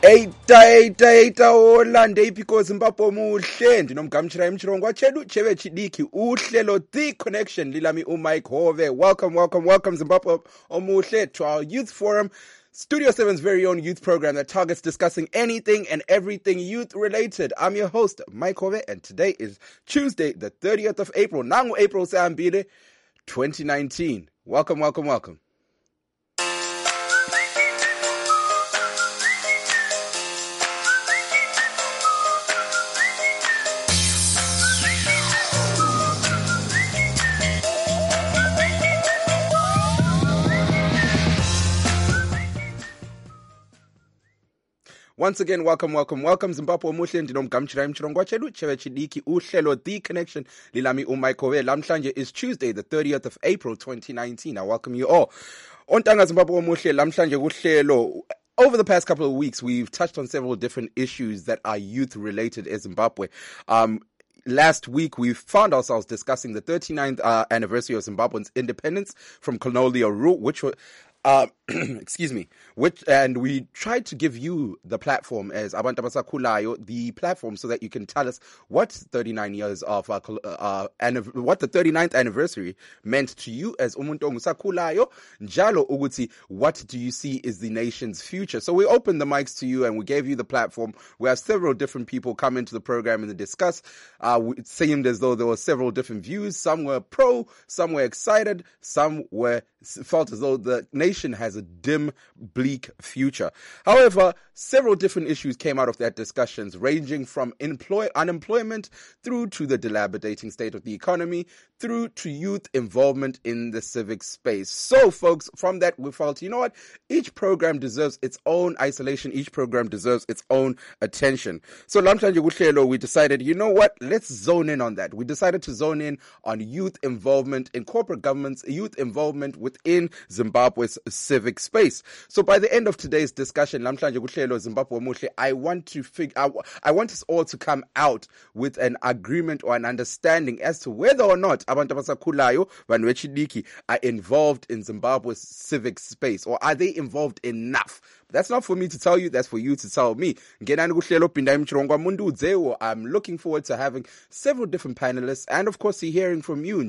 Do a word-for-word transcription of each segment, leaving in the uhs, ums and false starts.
Eita eita eita olande iphiko Zimbabwe muhle ndinomgamshira emchirongo wachelu cheve chidiki uhlelo The Connection lilami uMike Hove. Welcome welcome welcome Zimbabwe omuhle to our youth forum, Studio seven's very own youth program that targets discussing anything and everything youth related. I'm your host Mike Hove, and today is Tuesday the thirtieth of April. Nangu April Sambile twenty nineteen. Welcome welcome welcome. Once again, welcome, welcome, welcome, Zimbabwe omuhle ndinomgamshira emchirongo wachelu cheve chidiki uhlelo The Connection lilami uMike Hove. Lamhlanje is Tuesday the thirtieth of April twenty nineteen. I welcome you all. Ontanga Zimbabwe omuhle lamhlanje kuhlelo. Over the past couple of weeks, we've touched on several different issues that are youth related in Zimbabwe. Um Last week, we found ourselves discussing the thirty-ninth uh, anniversary of Zimbabwe's independence from colonial rule, which was Uh, excuse me, which, and we tried to give you the platform as Abantu Abasakhulayo, the platform so that you can tell us what thirty-nine years of, uh, uh, anniv- what the thirty-ninth anniversary meant to you as Umuntu Ongusakhulayo, njalo ukuthi, what do you see is the nation's future? So we opened the mics to you and we gave you the platform. We have several different people come into the program and discuss. Uh, it seemed as though there were several different views. Some were pro, some were excited, some were felt as though the nation has a dim, bleak future. However, several different issues came out of that discussions, ranging from employ- unemployment through to the dilapidating state of the economy, through to youth involvement in the civic space. So, folks, from that, we felt, you know what? Each program deserves its own isolation. Each program deserves its own attention. So, Lamhlanje Kuhlelo, we decided, you know what? Let's zone in on that. We decided to zone in on youth involvement in corporate governments, youth involvement within Zimbabwe's civic space. So by the end of today's discussion, Lamhlanje Kuhlelo Zimbabwe Muhle, I want to figure I, I want us all to come out with an agreement or an understanding as to whether or not Abantu Abasakhulayo vanhu vechidiki are involved in Zimbabwe's civic space, or are they involved enough? That's not for me to tell you, that's for you to tell me. I'm looking forward to having several different panelists and of course hearing from you.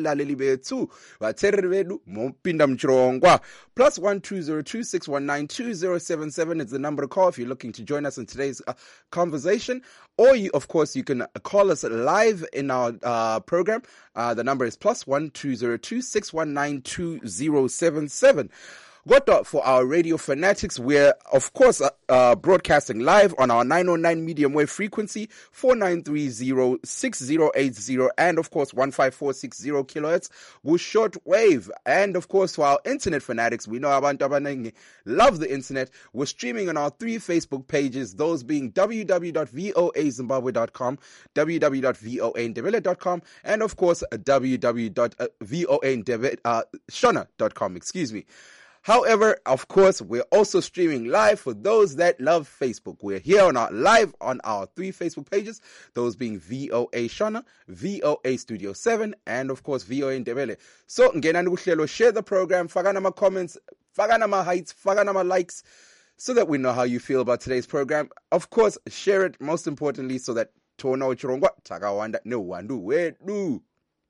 Plus one two zero two six one nine two zero seven seven is the number to call if you're looking to join us in today's uh, conversation. Or you, of course, you can call us live in our uh, program. Uh, the number is plus one two zero two six one nine two zero seven seven. What for our radio fanatics, we're of course uh, uh, broadcasting live on our nine oh nine medium wave frequency, four nine three zero six zero eight zero, and of course one five four six zero kilohertz with short wave. And of course for our internet fanatics, we know abantu abaningi love the internet. We're streaming on our three Facebook pages, those being w w w dot voa zimbabwe dot com, w w w dot voa ndebele dot com, and of course w w w dot voa shona dot com, excuse me. However, of course, we're also streaming live for those that love Facebook. We're here on our live on our three Facebook pages, those being V O A Shona, V O A Studio seven, and of course V O A Ndebele. So, ngenani kuhlelo, share the program, fagana ma comments, fagana ma heights, fagana ma likes, so that we know how you feel about today's program. Of course, share it most importantly so that tona uchirongwa takawanda no wandu wedu.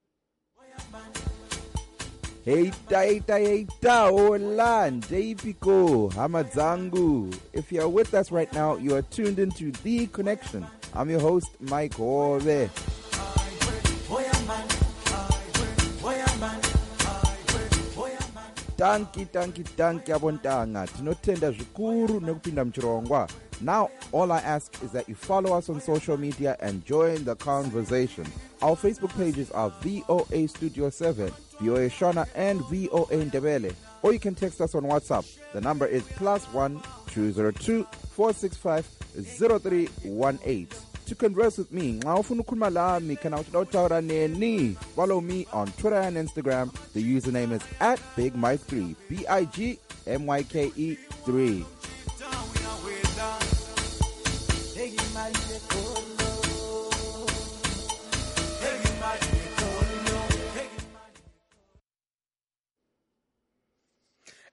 Heita, heita, heita, hola, Ndepiko, Hamadzangu. If you're with us right now, you are tuned into The Connection. I'm your host, Mike Hove. Tanki, tanki, tanki, abontanga. Tinotenda zvikuru nekupinda mchirongwa. Now, all I ask is that you follow us on social media and join the conversation. Our Facebook pages are V O A Studio seven, V O A Shona, and V O A Ndebele. Or you can text us on WhatsApp. The number is plus one two zero two four six five zero three one eight. To converse with me, follow me on Twitter and Instagram. The username is at Big Mike three, B I G M Y K E three.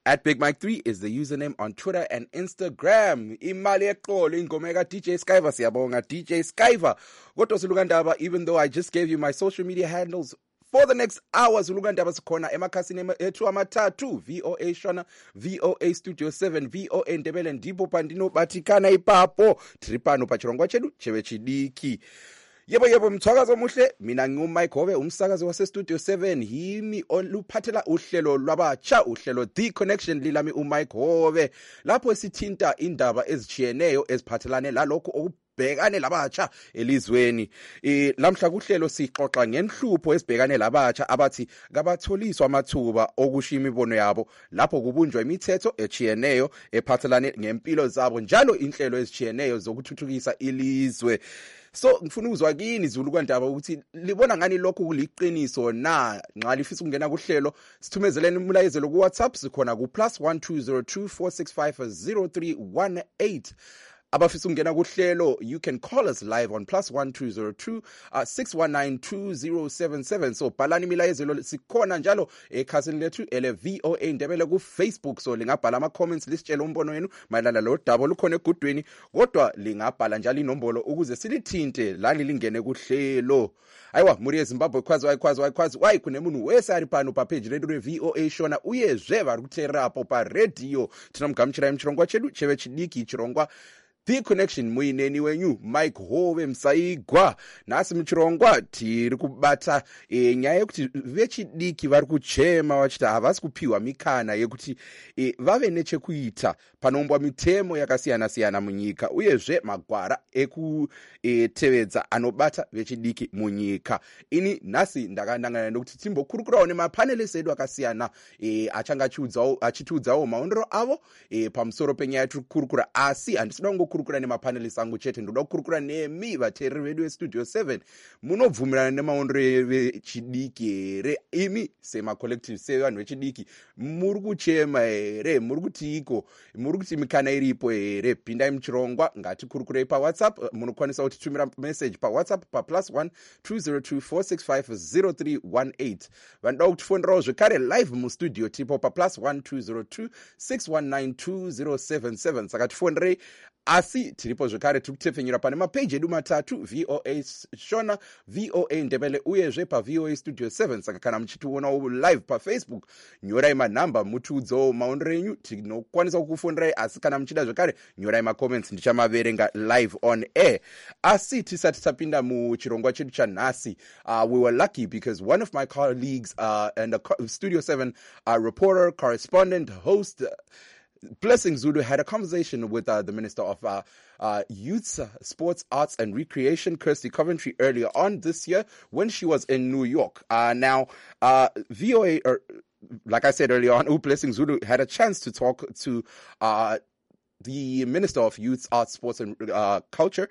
At Big Mike three is the username on Twitter and Instagram. Imali eqolo ingoma ka D J Skyver, siyabonga D J Skyver. Kodwa Zulukandaba, even though I just gave you my social media handles, for the next hours Zulukandaba sikhona emakhasini ethu amathathu, V O A Shona, V O A Studio seven, V O A Ndebele ndipo pandino batikana ipapo tripano pachirongwa chedu cheve chidiki. Yebo yebo mthwakazi omuhle, mina ngumike Hove, umsakazi wase Studio seven, yimi oluphathela uhlelo lwabatsha, uhlelo The Connection lilami uMike Hove, lapho sithinta indaba ezijiyeneyo eziphathelane lalokho okubhekane labatsha elizweni. Eh lamhla kuhlelo sixoxa ngenhlupho ezibhekane labatsha abathi kabatholiswa amathuba okushiya imibono yabo lapho kubunjwa imithetho ejiyeneyo ephathelane ngempilo zabo njalo inhlelo ezijiyeneyo zokuthuthukisa ilizwe. So ngifuna ukuzwa kini Zulukandaba ukuthi libona ngani lokho kuliqiniso na nxa lifisa ukungena kuhlelo sithumezeleni umlayezelo ku WhatsApp sikhona ku plus one two zero two four six five zero three one eight. Abafisa ukungena kuhlelo, you can call us live on plus one two zero two six one nine two zero seven seven. So bhalani imilayezelo sikhona njalo ekhasini lethu ele V O A Ndebele ku Facebook, so lingabhala ama comments lisitshela umbono wenu mayelana lo daba lukhona egudweni, kodwa lingabhala njalo inombolo ukuze silithinte la lilingene kuhlelo. Ayiwa muri eZimbabwe khwazi wayikhwazi wayikhwazi wayi kunemuntu wesari pano pa page radio re V O A Shona uyezve vari kuterapo pa radio tinomgamuchira imchirongwa chedu cheve chidiki chirongwa The Connection muineni wenyu Mike Hove Msaigwa. Nasi mchirongwa tiri kubata e, nyaya yekuti vechidiki vari kuchema vachita havasi kupiwa mikana yekuti e, vave nechekuita panombwa mitemo yakasiyana siyana munyika uyezve magwara ekutevedza e, anobata vechidiki munyika. Ini nasi ndakandangana nekuti timbokurukurawo nemapanelist edu akasiyana e, achanga achitiudzawo maondero avo e, pamusoro penyaya tiri kukurukura, asi handisina kungo kurukura nemapanelist angu chete, ndoda kukurukura nemi vateereri vedu veStudio seven. Munobvumirana nemaondero vechidiki here? Imi sema collective sevanhu vechidiki muri kuchema here? Muri kuti iko? Muri kuti mikana iripo here? Pindai muchirongwa ngatikurukurei pa WhatsApp. Munokwanisa kutitumira message pa WhatsApp pa plus one two zero two four six five zero three one eight. Vanoda kutifonerawo zvekare live mustudio tipo pa plus one two zero two six one nine two zero seven seven. Saka tifonerei. Asi tiripo zvekare tikutepfenyura pane mapage edu matatu, V O A Shona, V O A Ndebele uyezve pa V O A Studio seven. Saka kana muchitionawo live pa Facebook nyorai manhamba mutiudzewo maondero enyu, tinokwanisa kukufonerai. Asi kana muchida zvekare nyorai macomments ndichamaverenga live on air. Asi tisati tapinda muchirongwa chedu chanhasi, uh, we were lucky because one of my colleagues uh, and a Studio seven uh, reporter, correspondent, host, uh, Blessing Zulu had a conversation with uh, the Minister of uh, uh, Youth, uh, Sports, Arts and Recreation, Kirsty Coventry, earlier on this year when she was in New York. Uh, now, uh, V O A, or, like I said earlier on, Blessing Zulu had a chance to talk to uh, the Minister of Youth, Arts, Sports and uh, Culture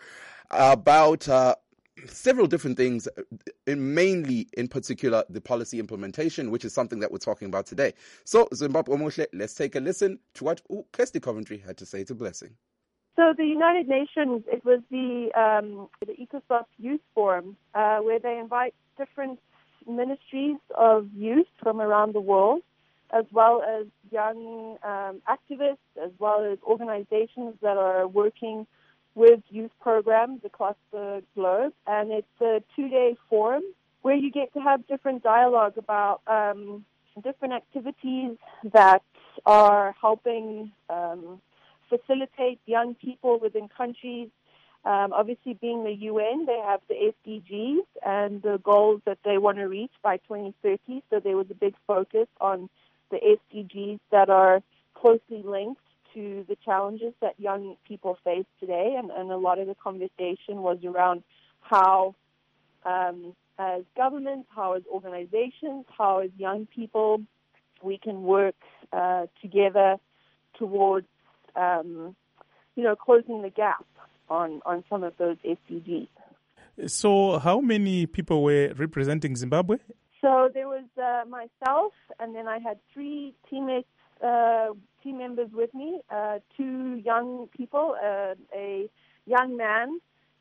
about uh, several different things, in mainly in particular the policy implementation, which is something that we're talking about today. So Zimbabwe Omushle, let's take a listen to what Kirsty Coventry had to say to Blessing. So the United Nations, it was the um, the ECOSOC Youth Forum, uh, where they invite different ministries of youth from around the world, as well as young um, activists, as well as organizations that are working with youth programs across the globe. And it's a two-day forum where you get to have different dialogue about um, different activities that are helping um, facilitate young people within countries. Um, obviously, being the U N, they have the S D Gs and the goals that they want to reach by twenty thirty. So there was a big focus on the S D Gs that are closely linked to the challenges that young people face today, and, and a lot of the conversation was around how, um, as governments, how as organizations, how as young people, we can work uh, together towards, um, you know, closing the gap on, on some of those S D Gs. So how many people were representing Zimbabwe? So there was uh, myself, and then I had three teammates, uh, team members with me, uh, two young people, uh, a young man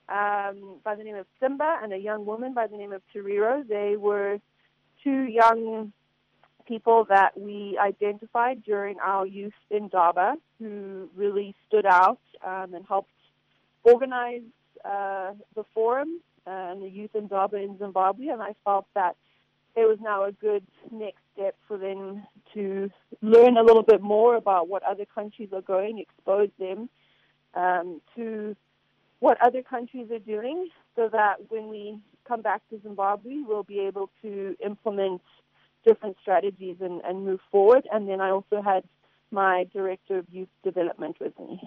um, by the name of Simba and a young woman by the name of Tariro. They were two young people that we identified during our youth Indaba who really stood out um, and helped organize uh, the forum uh, and the youth Indaba in Zimbabwe, and I felt that it was now a good next step for them to learn a little bit more about what other countries are going, expose them um, to what other countries are doing, so that when we come back to Zimbabwe, we'll be able to implement different strategies and, and move forward. And then I also had my Director of Youth Development with me.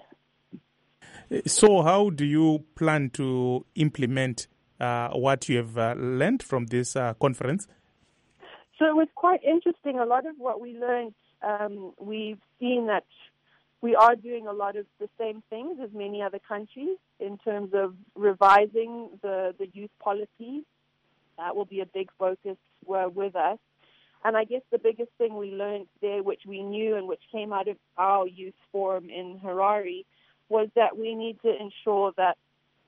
So how do you plan to implement uh, what you have uh, learned from this uh, conference? So it was quite interesting. A lot of what we learned, um, we've seen that we are doing a lot of the same things as many other countries in terms of revising the, the youth policies. That will be a big focus uh, with us. And I guess the biggest thing we learned there, which we knew and which came out of our youth forum in Harare, was that we need to ensure that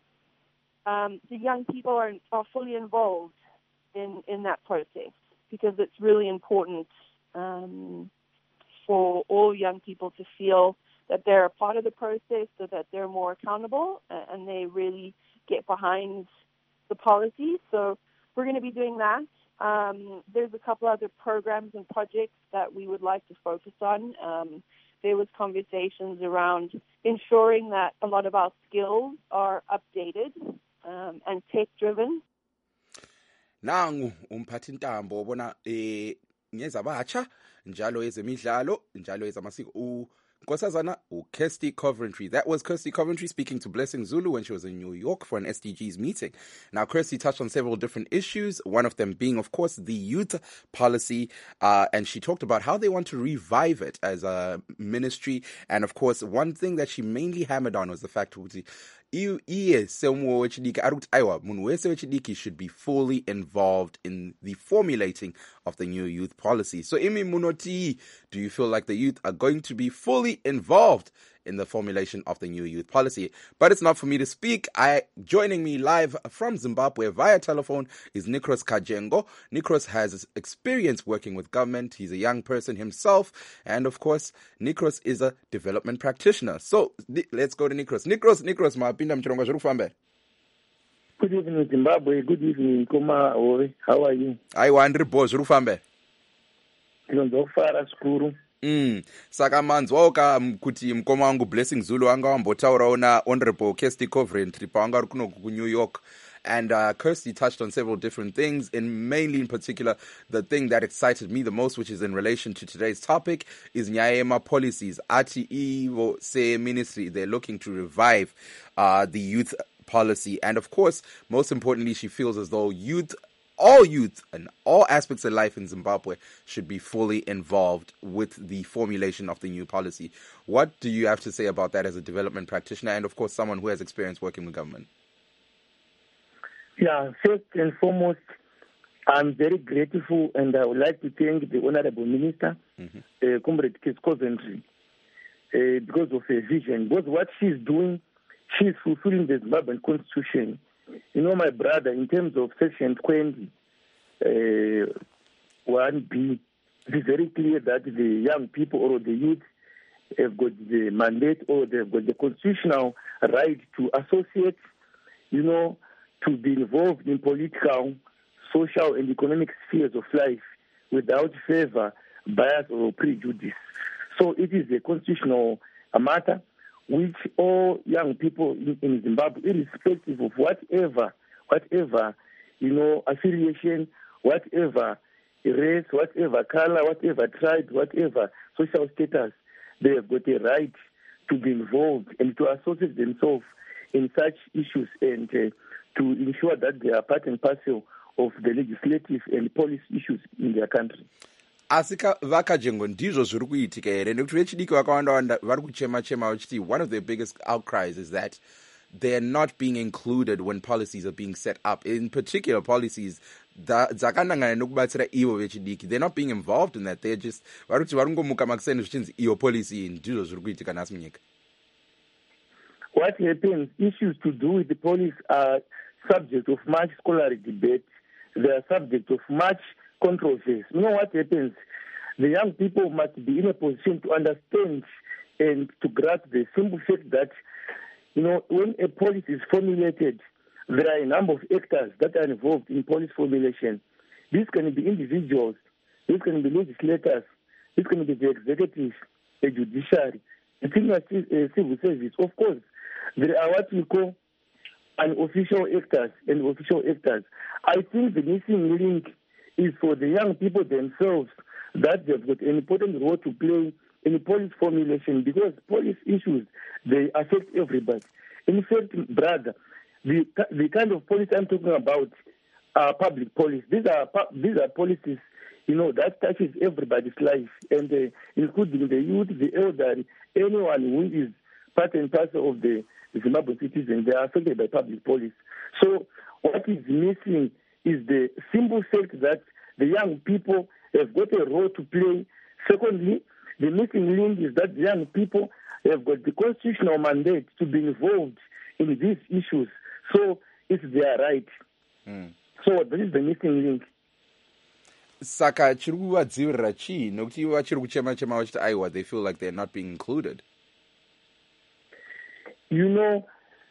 um, the young people are, are fully involved in, in that process, because it's really important um, for all young people to feel that they're a part of the process, so that they're more accountable and they really get behind the policy. So we're going to be doing that. Um, there's a couple other programs and projects that we would like to focus on. Um, there was conversations around ensuring that a lot of our skills are updated um, and tech-driven. Nangu umphathintambo bona eh ngezabatsha njalo ezemidlalo njalo ezamasiko u Nkosazana Kirsty Coventry. That was Kirsty Coventry speaking to Blessing Zulu when she was in New York for an S D Gs meeting. Now, Kirsty touched on several different issues, one of them being, of course, the youth policy, uh, and she talked about how they want to revive it as a ministry. And, of course, one thing that she mainly hammered on was the fact that should be fully involved in the formulating of the new youth policy. So, Imi Munoti, do you feel like the youth are going to be fully involved in the formulation of the new youth policy? But it's not for me to speak. I joining me live from Zimbabwe via telephone is Nikros Kajengo. Nikros has experience working with government. He's a young person himself. And of course, Nikros is a development practitioner. So let's go to Nikros. Nikros, Nikros, maapinda mchirongo zvirikufamba. Good evening, Zimbabwe. Good evening, Koma Ore. How are you? Aiwa, ndiripo zvirikufamba. Ndinozofara skuru. Mm. Saka manzwa ka kuti mkoma wangu Blessing Zulu anga wambotaurawo na Honorable Kirsty Coventry paanga kuno ku New York. And uh, Kirsty touched on several different things, and mainly in particular, the thing that excited me the most, which is in relation to today's topic, is Nyayema policies. R T E say ministry, they're looking to revive uh, the youth policy. And of course, most importantly, she feels as though youth all youth and all aspects of life in Zimbabwe should be fully involved with the formulation of the new policy. What do you have to say about that as a development practitioner and, of course, someone who has experience working with government? Yeah, first and foremost, I'm very grateful, and I would like to thank the Honorable Minister, mm-hmm. uh, Comrade Kirsty Coventry, uh, because of her vision. Because what she's doing, she's fulfilling the Zimbabwean Constitution. You know, my brother, in terms of Section twenty, uh, one B, it is very clear that the young people or the youth have got the mandate or they've got the constitutional right to associate, you know, to be involved in political, social, and economic spheres of life without favor, bias, or prejudice. So it is a constitutional matter which all young people in, in Zimbabwe, irrespective of whatever, whatever, you know, affiliation, whatever race, whatever color, whatever tribe, whatever social status, they have got a right to be involved and to associate themselves in such issues and uh, to ensure that they are part and parcel of the legislative and policy issues in their country. Asika vakajengo ndizvo zviri kuitika here nekuti vechidiki vakawanda wanda vari kuchema chema vachiti one of the biggest outcries is that they're not being included when policies are being set up, in particular policies dzakanangana nekubatsira ivo vechidiki. They're not being involved in that. They're just vari kuti vari kungomuka makuseni zvichinzi iyo policy ndizvo zviri kuitika nhasi munyika. What happens, issues to do with the police are subject of much scholarly debate. They are subject of much controversy. You know what happens? the young people must be in a position to understand and to grasp the simple fact that, you know, when a policy is formulated, there are a number of actors that are involved in policy formulation. These can be individuals, these can be legislators, these can be the executive, the judiciary, the civil service. Of course, there are what we call unofficial actors and official actors. I think the missing link is for the young people themselves, that they've got an important role to play in policy formulation, because policy issues, they affect everybody. In fact, brother, the the kind of policy I'm talking about are public policy. These are these are policies, you know, that touches everybody's life, and uh, including the youth, the elderly, anyone who is part and parcel of the Zimbabwe citizens. They are affected by public policy. So what is missing is the simple fact that the young people have got a role to play. Secondly, the missing link is that the young people have got the constitutional mandate to be involved in these issues. So it's their right. Mm. So this is the missing link. Saka chiri kuvadzivirira chii nokuti ivo vachiri kuchema chema vachiti aiwa they feel like they're not being included. You know,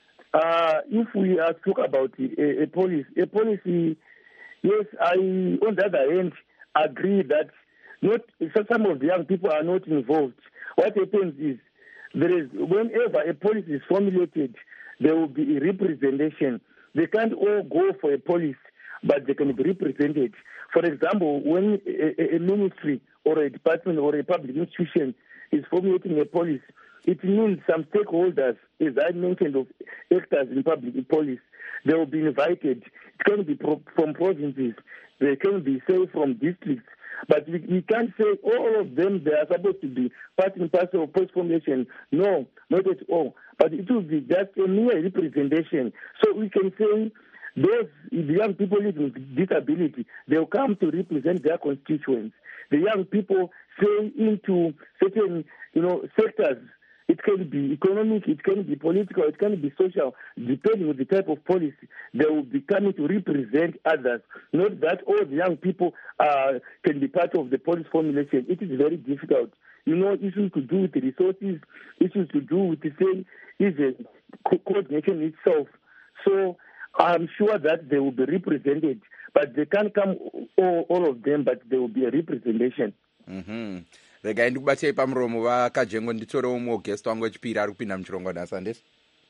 uh, if we are talk about a, a policy, a policy, yes, I on the other hand agree that not some of the young people are not involved. What happens is there is whenever a policy is formulated, there will be a representation. They can't all go for a policy, but they can be represented. For example, when a, a ministry or a department or a public institution is formulating a policy, it means some stakeholders, as I mentioned, of actors in public policy, they will be invited. It can be pro- from provinces, they can be, say, from districts. But we, we can't say all of them, they are supposed to be part and parcel of post formulation. No, not at all. But it will be just a mere representation. So we can say those the young people living with disability, they'll come to represent their constituents. The young people say into certain, you know, sectors. It can be economic, it can be political, it can be social, depending on the type of policy. They will be coming to represent others. Not that all the young people uh, can be part of the policy formulation. It is very difficult. You know, issues to do with the resources, issues to do with the same, even co- coordination itself. So I'm sure that they will be represented, but they can't come all, all of them, but there will be a representation. Mm-hmm. Regai ndikubatsei pamuromo vakajengo nditore umwe guest wangu wechipiri ari kupinda muchirongo nhasi handiti.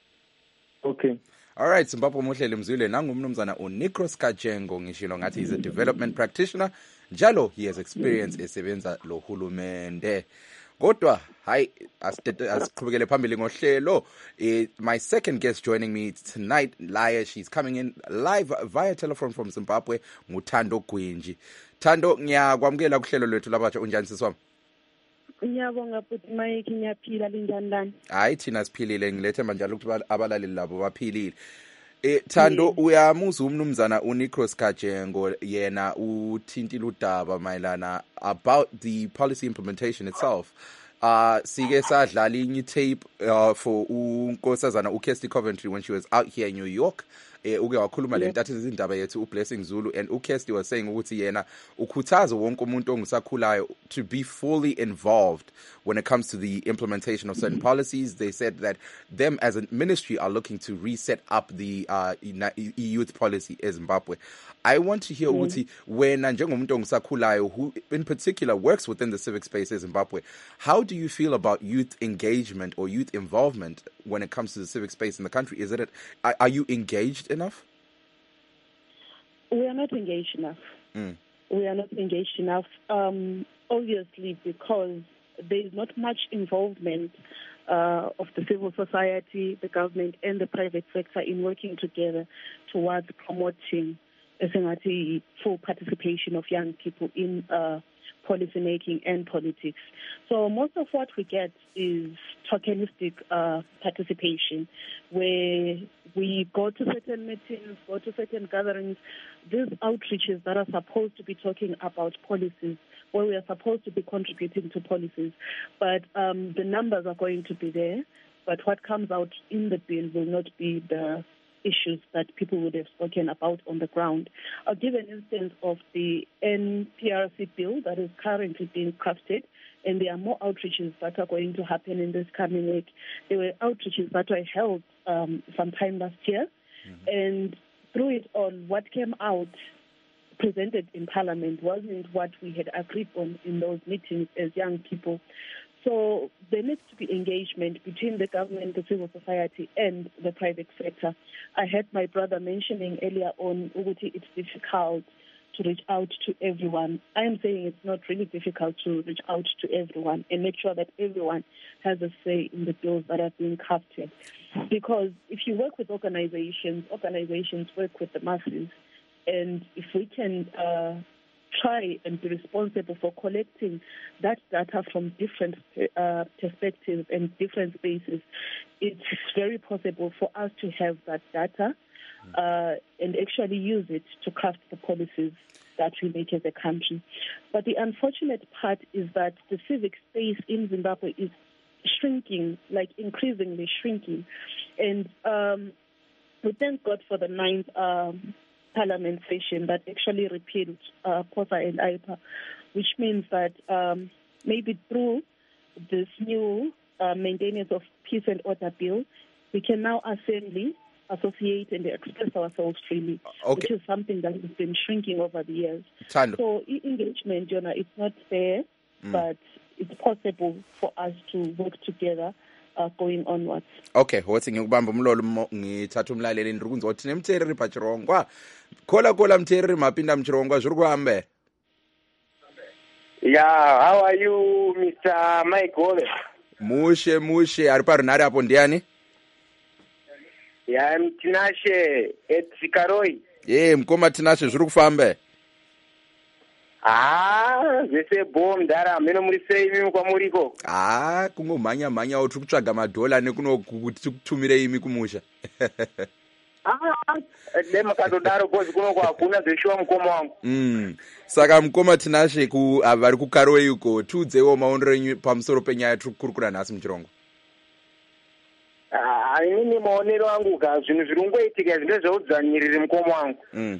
Okay. All right, Zimbabwe muhleli mzwile nangu mnumzana uNicros Kajengo ngishilo ngathi he's a development practitioner njalo he has experience esebenza lo hulumende. Kodwa hayi asiqhubekele phambili ngohlelo. My second guest joining me tonight, Laya, she's coming in live via telephone from Zimbabwe, nguThando Gwinji. Thando, ngiyakwamukela kuhlelo lwethu labatsha, unjani sisi wami? Ngiyabonga futhi Mike, ngiyaphila linjani lana? Hayi thina siphilile, ngilethemba njalo ukuthi abalaleli labo baphilile. Eh Thando, uyamuza umnumzana uNicros Kajengo yena uthintile udaba mayelana about the policy implementation itself. Uh sike sadlala inye tape uh, for unkosazana uKirsty Coventry when she was out here in New York. Eh uke wakhuluma le ntathu izindaba yethu uBlessing Zulu, and uKirsty was saying ukuthi yena ukhuthaza wonke umuntu ongusakhulayo to be fully involved when it comes to the implementation of certain policies. They said that them as a ministry are looking to reset up the uh, youth policy in Zimbabwe. I want to hear ukuthi wena njengomuntu ongusakhulayo who in particular works within the civic space in Zimbabwe, how do you feel about youth engagement or youth involvement when it comes to the civic space in the country? Is it are, are you engaged enough? We are not engaged enough. Mm. We are not engaged enough, um, obviously, because there is not much involvement uh, of the civil society, the government, and the private sector in working together towards promoting a full participation of young people in uh, policy making and politics. So most of what we get is tokenistic uh, participation, where we go to certain meetings, go to certain gatherings, these outreaches that are supposed to be talking about policies, where we are supposed to be contributing to policies, but um, the numbers are going to be there, but what comes out in the bill will not be the issues that people would have spoken about on the ground. I'll give an instance of the N P R C bill that is currently being crafted, and there are more outreaches that are going to happen in this coming week. There were outreaches that were held um, sometime last year, mm-hmm. and through it all, what came out presented in Parliament wasn't what we had agreed on in those meetings as young people. So there needs to be engagement between the government, the civil society, and the private sector. I heard my brother mentioning earlier on, Uguti, it's difficult to reach out to everyone. I am saying it's not really difficult to reach out to everyone and make sure that everyone has a say in the bills that are being crafted. Because if you work with organizations, organizations work with the masses. And if we can uh, try and be responsible for collecting that data from different uh, perspectives and different spaces, it's very possible for us to have that data uh, and actually use it to craft the policies that we make as a country. But the unfortunate part is that the civic space in Zimbabwe is shrinking, like increasingly shrinking. And um, we thank God for the ninth um, Parliament session that actually repealed uh, COSA and I P A, which means that um, maybe through this new uh, Maintenance of Peace and Order Bill, we can now assembly, associate, and express ourselves freely, okay. which is something that has been shrinking over the years. Tando. So engagement, Jonah, it's not fair, mm. but it's possible for us to work together Uh, going onwards. Okay, wothi ngikubamba umlolo ngithatha umlaleli ndiri kunzwa kuti nemtereri pachirongwa kola kola mtereri mapinda mchirongwa zviri kuhambe. Yeah, how are you, Mister Michael? Mushe mushe, ari parunhare apo ndiani? Yeah, I'm Tinashe at Karoi. Yeah, mkoma Tinashe zviri kufambe. Ah, zvese bom ndara meno muri sei mimi kwamuriko? Ah, kungomhanya mhanya tiri kutsvaga madhola nekuno kuti kutumire imi kumusha. Ah, dema katodaro bozi kuno kwakuna zveshuwa mukoma wangu. Mm. Saka mukoma Tinashe ku vari kukaroi uko tudzewo maonero enyu pamusoro penyaya tiri kukurukura nhasi muchirongo. Ah, inini maonero angu ka zvinhu zviri kungoitika zvine zveudzanyiriri mukoma wangu. Mm.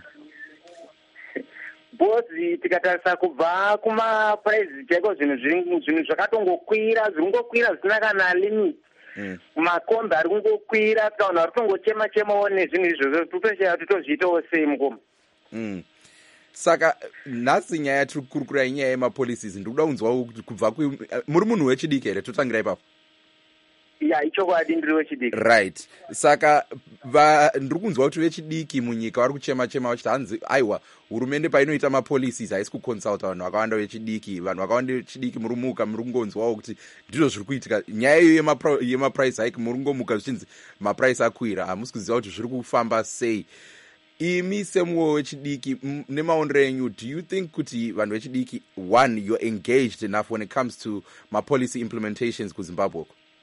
Bozi tikatarisa kubva kumapuraizi chaiko zvinhu zvinhu zvakatongokwira zviri kungokwira zvisina kana limit. Mm. Makombi ari kungokwira tikaona ari kutongochema chemawo nezvinhu izvozvo totosheya totozviitawo sei mukoma. Mm. Saka nhasi nyaya tiri kukurukura inyaya yemapolicies ndikuda kunzwa kubva muri munhu wechidiki here totangira ipapo. Ya ichokwadi ndiri wechidiki. Right. Saka ndiri kunzwa kuti vechidiki munyika vari kuchema chema vachiti hanzi aiwa hurumende painoita mapolicies haisi kuconsulta vanhu vakawanda vechidiki, vanhu vakawanda vechidiki muri muka muri kungonzwawo kuti ndizvo zviri kuitika. Nyaya iyo yemaprice hike muri kungomuka zvichinzi maprice akwira, hamusi kuziva kuti zviri kufamba sei. Imi semuwo wechidiki nemaonero enyu, do you think kuti vanhu vechidiki, one, you're engaged enough when it comes to mapolicy implementations kuZimbabwe?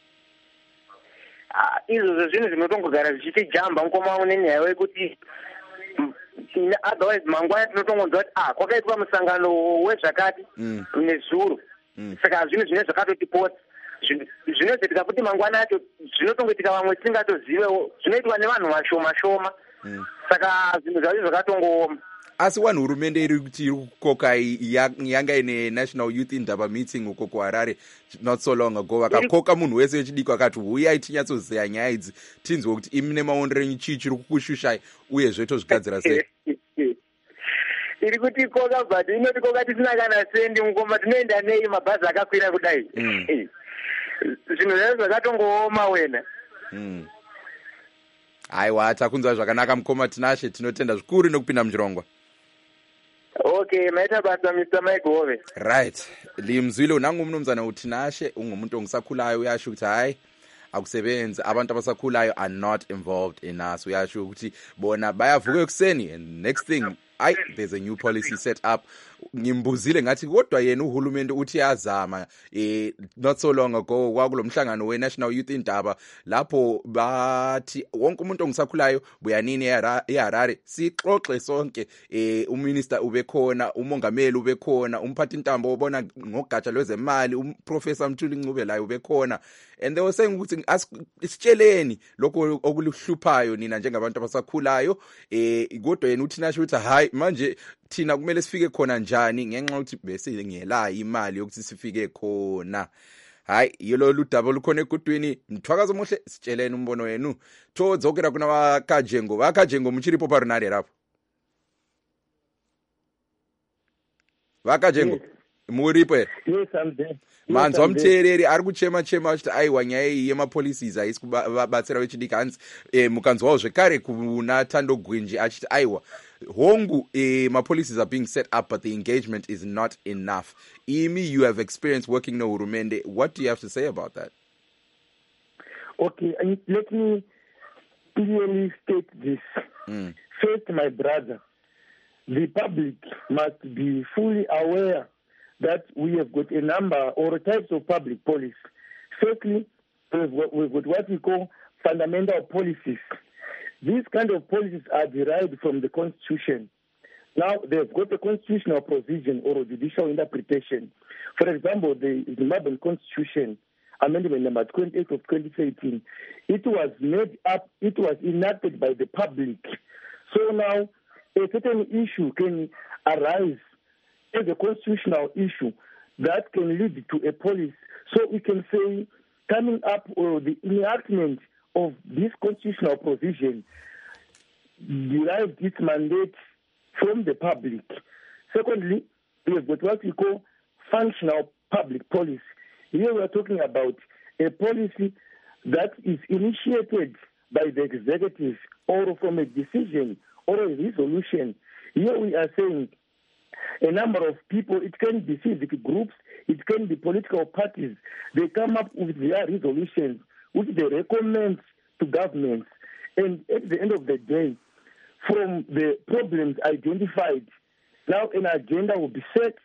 Ah, izvozvo zvinhu zvinotongogara zvichitijamba mukoma wangu nenyaya yekuti otherwise mangwana tinotongonzwa kuti ah kwakaitwa musangano wezvakati mm. nezuro mm. saka zvinhu zvine zvakatotipota zvinozoitika kuti mangwana acho zvinotongoitika vamwe tisingatozivewo zvinoitwa nevanhu vashoma shoma mm. saka zvinhu zvacho zvakatongooma. Asi one hurumende iri kuti iri kukoka yanga ine National Youth Indaba meeting uko kuHarare not so long ago, vakakoka munhu wese wechidiki vakati huyai tinyatsoziya nyaya idzi tinzwe kuti imi nemaonero enyu chii chiri kukushushai uyezve tozvigadzira sei. Iri kuti koka but inotikoka tisina kana sendi mukoma tinoenda nei mabhazi akakwira kudai. Zvinhu zvacho zvakatongooma wena. Mm. Aiwa takunzwa zvakanaka mukoma Tinashe, tinotenda zvikuru nekupinda muchirongwa. Okay, maita basa Mister Mike Hove. Right. Limzwile unangu mnumzana uTinashe ungumuntu ongisakhulayo uyasho ukuthi hayi akusebenzi, abantu abasakhulayo are not involved in us. Uyasho ukuthi bona bayavuka ekuseni and next thing I there's a new policy set up ngimbuzile ngathi kodwa yena uhulumende uthi yazama eh not so long ago kwakulomhlangano we National Youth Indaba lapho bathi wonke umuntu ongisakhulayo buyanini eHarare sixoxe sonke eh uminister ubekhona umongameli ubekhona umphathi intambo obona ngogatsha lwezemali umprofessor Mthuli Ncube layo ubekhona and they were saying ukuthi asitsheleni lokho okuluhluphayo nina njengabantu abasakhulayo eh kodwa yena uthi nasho ukuthi hayi manje thina kumele sifike khona njani ngenxa ukuthi bese ngiyela imali yokuthi sifike khona. Hayi yilo ludaba lukhona egudwini mthwakazo omuhle sitsheleni umbono wenu thodzokera kuna vakajengo vakajengo muchiripo parunare rapo vakajengo yes. Muripo yes I'm there manzo mthereri ari kuchema chema achiti aiwa nyaya yemapolisi aisi kubatsira vechidiki hanzi e, mukanzwawo zvekare kuna Thando Gwinji achiti aiwa hongu e, mapolicies are being set up but the engagement is not enough. Imi, you have experience working no Hurumende. What do you have to say about that? Okay, and let me clearly state this. Mm. First, my brother, the public must be fully aware that we have got a number or types of public policy. Firstly, we've got, we've got what we call fundamental policies. These kind of policies are derived from the Constitution. Now, they've got a constitutional provision or a judicial interpretation. For example, the Zimbabwean Constitution, Amendment number twenty-eight of twenty thirteen, it was made up, it was enacted by the public. So now, a certain issue can arise as a constitutional issue that can lead to a policy. So we can say, coming up with the enactment of this constitutional provision derived its mandate from the public. Secondly, we have got what we call functional public policy. Here we are talking about a policy that is initiated by the executive or from a decision or a resolution. Here we are saying a number of people, it can be civic groups, it can be political parties, they come up with their resolutions, which they recommend to governments. And at the end of the day, from the problems identified, now an agenda will be set.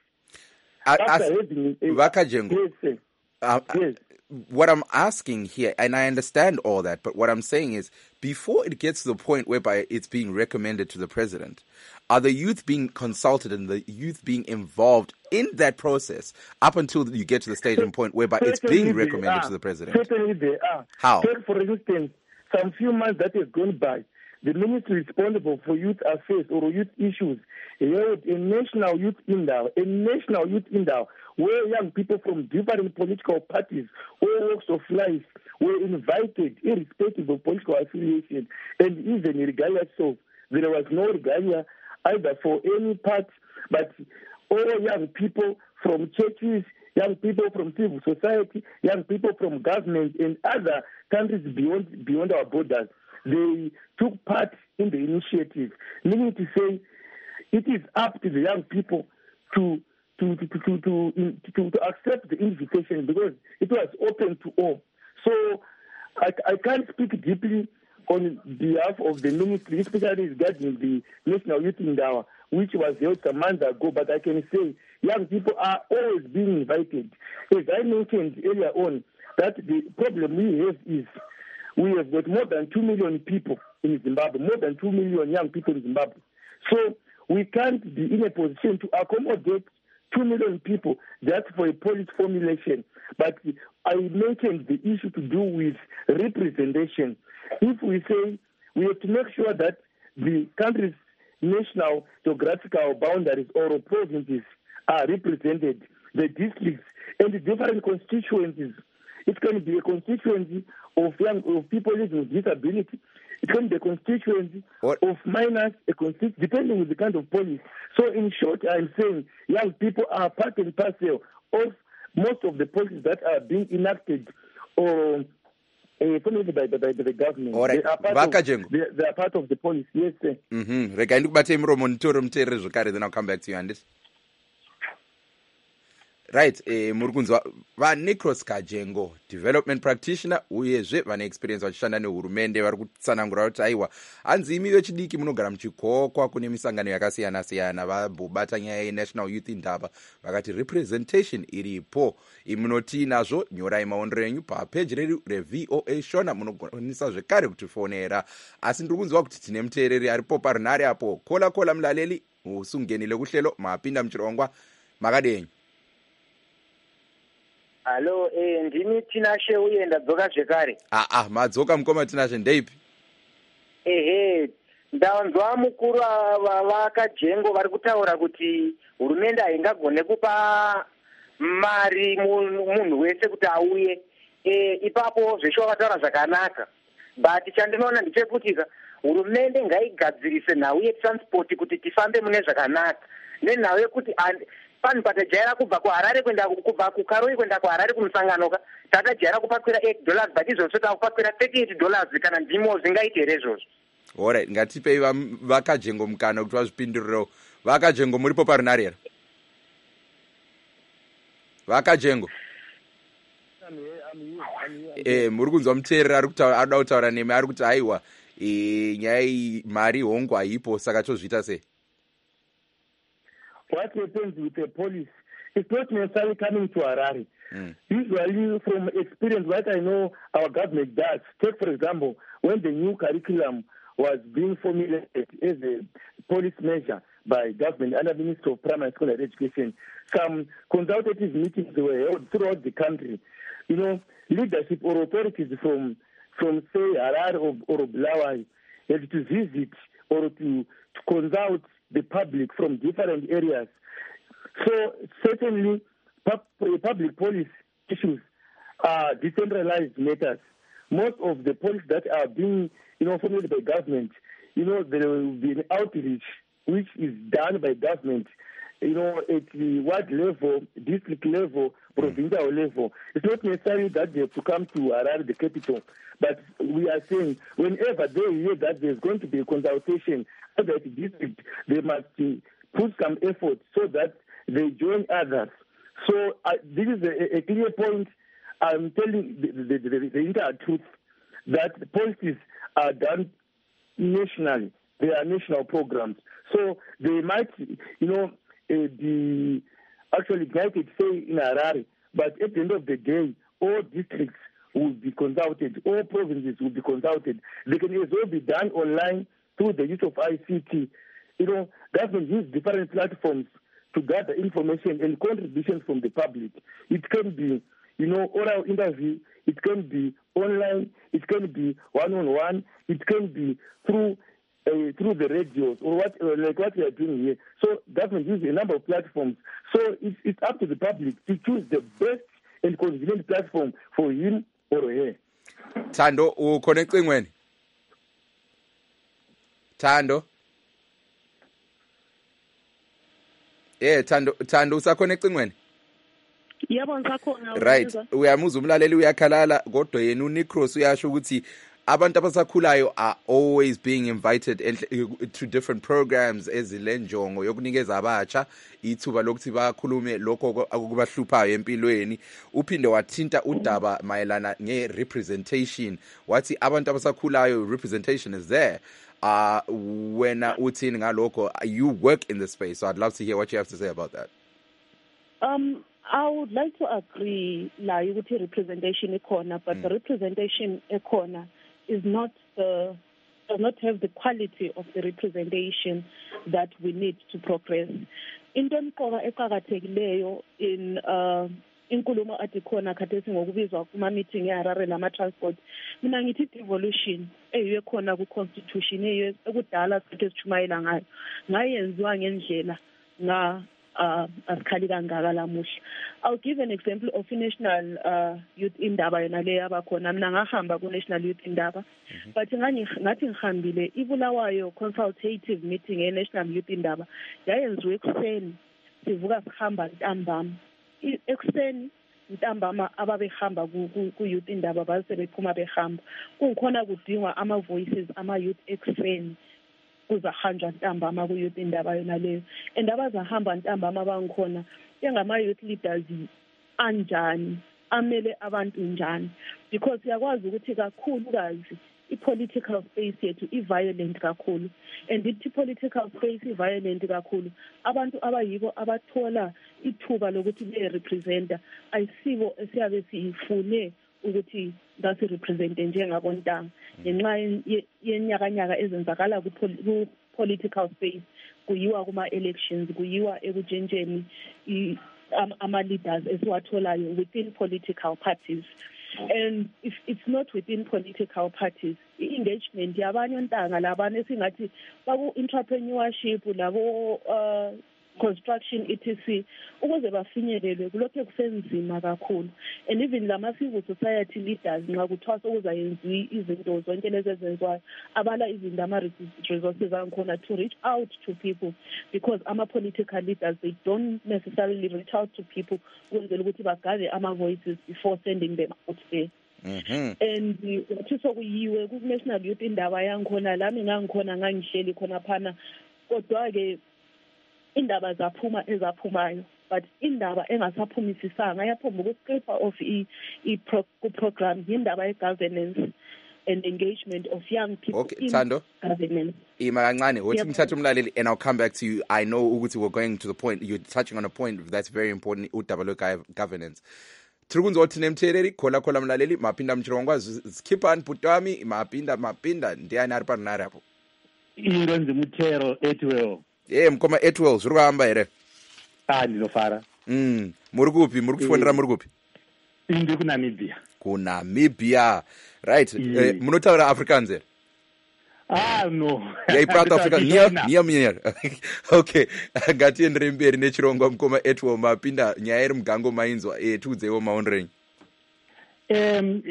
As, after having a, Vakajengo, yes, uh, yes. What I'm asking here, and I understand all that, but what I'm saying is, before it gets to the point whereby it's being recommended to the president, are the youth being consulted and the youth being involved in that process up until you get to the stage and point whereby Certainly it's being recommended to the president? Certainly they are. How? Take, for instance, some few months that have gone by, the ministry responsible for youth affairs or youth issues held a national youth indoor, a national youth indoor, where young people from different political parties or walks of life were invited, irrespective of political affiliation, and even regardless of, there was no regalia either for any part, but all young people from churches, young people from civil society, young people from government and other countries beyond beyond our borders, they took part in the initiative, meaning to say it is up to the young people to to to to to, to, to accept the invitation because it was open to all. So I, I can't speak deeply on behalf of the ministry, especially regarding the National Youth Indoor, which was held some months ago, but I can say young people are always being invited. As I mentioned earlier on, that the problem we have is we have got more than two million people in Zimbabwe, more than two million young people in Zimbabwe. So we can't be in a position to accommodate two million people just for a policy formulation. But I mentioned the issue to do with representation. If we say we have to make sure that the country's national geographical boundaries or provinces are represented, the districts and the different constituencies. It can be a constituency of young of people living with disability. It can be a constituency what? of minors, a constitu- depending on the kind of policy. So in short, I'm saying young people are part and parcel of most of the policies that are being enacted or uh, by, by, by the government. All right. They are part, of, they, they are part of the policy. Yes, sir. Mm-hmm. Then I'll come back to you on this. right eh, muri kunzwa vaNicros Kajengo development practitioner uyezve vane experience vachishanda nehurumende vari kutsanangura kuti aiwa hanzi imi vechidiki munogara muchikokwa kune misangano yakasiyana siyana vambobata nyaya yenational youth indaba vakati representation iripo imunoti nazvo nyorai maondero enyu papeji redu revoa shona munogona zvekare kutifonera asi ndiri kunzwa kuti tine muteereri aripo parunhare apo kola kola mulaleli usungenile kuhlelo mapinda muchirongwa makadenyu. Halo, eh, ndini Tinashe uye ndadzoka zvekare. Ah ah, madzoka mukoma Tinashe ndeipi? Ehe, ndaonzwa mukuru vakajengo vari kutaura kuti hurumende haingagone kupa mari munhu wese kuti auye. Eh, ipapo zveshe vakataura zvakanaka. But chandinoona ndechekuti hurumende ngaigadzirise nhau yetransport kuti tifambe mune zvakanaka. Nenhau yekuti panhu patajaira kubva kuHarare kwenda kubva kuKaroi kwenda kuHarare kumusanganoka tatajaira kupakwira eight dollars but izvozvo takupakwira thirty-eight dollars kana ndimo zvingaite here izvozvo. Alright, ngatipei vakajengo mukana kuti vazvipindurirewo. Vakajengo muripo parunhare here? Vakajengo eh muri kunzwa muteereri ari kutaura ada kutaura nemi ari kuti aiwa eh nyaya iyi mari hongu haipo saka tozviita sei? What happens with the police, it's not necessarily coming to Harare. Mm. Usually, from experience, what I know our government does, take for example, when the new curriculum was being formulated as a police measure by government under the Ministry of Primary School and Education, some consultative meetings were held throughout the country. You know, leadership or authorities from, from say, Harare or, or Bulawayo had to visit or to, to consult the public from different areas. So certainly pub- public police issues are decentralized matters. Most of the police that are being, you know, formulated by government, you know, there will be an outreach which is done by government, you know, at the ward level, district level, provincial level. It's not necessary that they have to come to Harare, the capital. But we are saying whenever they hear that there's going to be a consultation at the district, they must put some effort so that they join others. So uh, this is a, a clear point. I'm telling the, the, the, the entire truth that policies are done nationally. They are national programs. So they might, you know, uh, be actually guided, say, in Harare, but at the end of the day, all districts will be consulted, all provinces will be consulted. They can as well be done online through the use of I C T. You know, government use different platforms to gather information and contributions from the public. It can be, you know, oral interview, it can be online, it can be one-on-one, it can be through uh, through the radios or what uh, like what we are doing here. So government uses a number of platforms. So it's, it's up to the public to choose the best and convenient platform for him or her. Tando, u connecting when? Tando? Yeah, Tando, Tando usa connecting when? Yebo ngisakhona. Right. Uyamuzwa umlaleli uyakhalala kodwa yena uNicros uyasho ukuthi abantu abasakhulayo are always being invited to different programs ezilenjongo yokunikeza abatsha ithuba lokuthi bakhulume lokho akubahluphayo empilweni. Uphinde wathinta udaba mayelana nge-representation. Wathi abantu abasakhulayo representation is there. Uh, wena uthini ngalokho, you work in the space, so I'd love to hear what you have to say about that. Um, I would like to agree, la ukuthi representation ekhona, but mm. the representation ekhona is not the does not have the quality of the representation that we need to progress. Into emqoka eqhakathekileyo in uh, inkulumo adikhona khathesi ngokubizwa kuma meeting eHarare lama transport, mina ngithi devolution eyiyo khona ku constitution eyiyo ekudala sikhe sichumayela ngayo ngayenziwa ngendlela nga uh asikhali kangaka lamuhla. I'll give an example of national uh, youth indaba yona le yabakhona. Mina ngahamba ku national youth indaba, mm-hmm. but ngani ngathi ngihambile iBulawayo consultative meeting e national youth indaba yayenziwe ekuseni, sivuka sihamba ntambama ekuseni ntambama ababehamba ku youth indaba base bephuma behamba kungikhona kudingwa ama voices ama youth ekuseni kuzahanjwa ntambama ku-youth indaba yona leyo, and abazahamba ntambama bangikhona engama-youth leaders anjani, amele abantu njani, because siyakwazi ukuthi kakhulukazi i-political space yethu i-violent kakhulu, and ithi political space i-violent kakhulu, abantu abayibo abathola ithuba lokuthi be-representa ayisibo esiyabe siyifune ukuthi ngasirepresente njengabontanga ngenxa yenyakanyaka ezenzakala ku-political space, kuyiwa kuma-elections, kuyiwa ekutshentsheni ama-leaders esiwatholayo within political parties. And if it's not within political parties, i-engagement yabanye ontanga labana esingathi baku-entrepreneurship labo uh, construction et cetera ukuze bafinyelelwe kulokho kusenzima kakhulu. And even lama civil society leaders nxa kuthiwa sokuzayenziwa izinto zonke lezi ezenziwayo abala izinto ama-resources angikhona to reach out to people, because ama-political leaders, they don't necessarily reach out to people ukwenzela ukuthi bagade ama-voices before sending them out there. Mhm. And wathi sokuyiwe ku-national youth indaba yangikhona lami ngangikhona ngangihleli khona phana, kodwa-ke indaba zaphuma ezaphumayo, but indaba engasaphumisisanga yaphuma ku-scripper of i-program indaba ye-governance and engagement of young people Okay, in Thando. governance. Ima kancane wothi Yep. ngithathe umlaleli and I'll come back to you. I know ukuthi we're going to the point, you're touching on a point that's very important, udaba lwe-governance. Tiri kunzothi nemtheleli khola khola mlaleli mapinda mchirongo zikhiphani bhuti wami mapinda mapinda ndiyani ari pano nari apo. Into nzimuthero Etwell. Eh mkoma Etwell zviri kuhamba here. Ah ndinofara. Mm, muri kupi? Muri kufundira muri kupi? Ndiri kuNamibia. KuNamibia. Right. Eh, munotaura Afrikaans here? Ah no. Yeah, proud Africa. Nia nia nia. Okay. Ngatiendere mberi nechirongo mkoma Etwell mapinda nyaya iri mugango mainzwa eh tudzewo maonrenyi. Um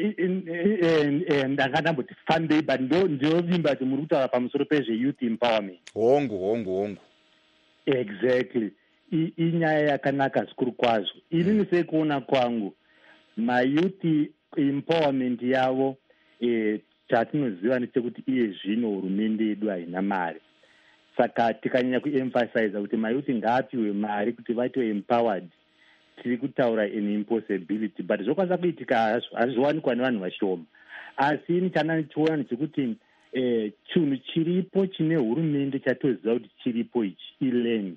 ndakatamboti Sunday but ndo ndovimba kuti muri kutaura pamusoro pezve-youth empowerment. Hongu hongu hongu. Exactly. Inyaya yakanaka zvikuru kwazvo. Inini sekuona kwangu ma-youth empowerment yavo eh chatinoziva ndechekuti iye zvino hurumende yedu haina mari. Saka tikanyanya kuemphasize kuti ma-youth ngaapiwe mari kuti vaitwe empowered, tiri kutaura an impossibility, but zvokwanisa kuitika hazviwanikwa nevanhu vashoma. Asi ini chana ndichiona ndechekuti eh, chinhu chiripo chine hurumende chatoziva kuti chiripo ichi iland.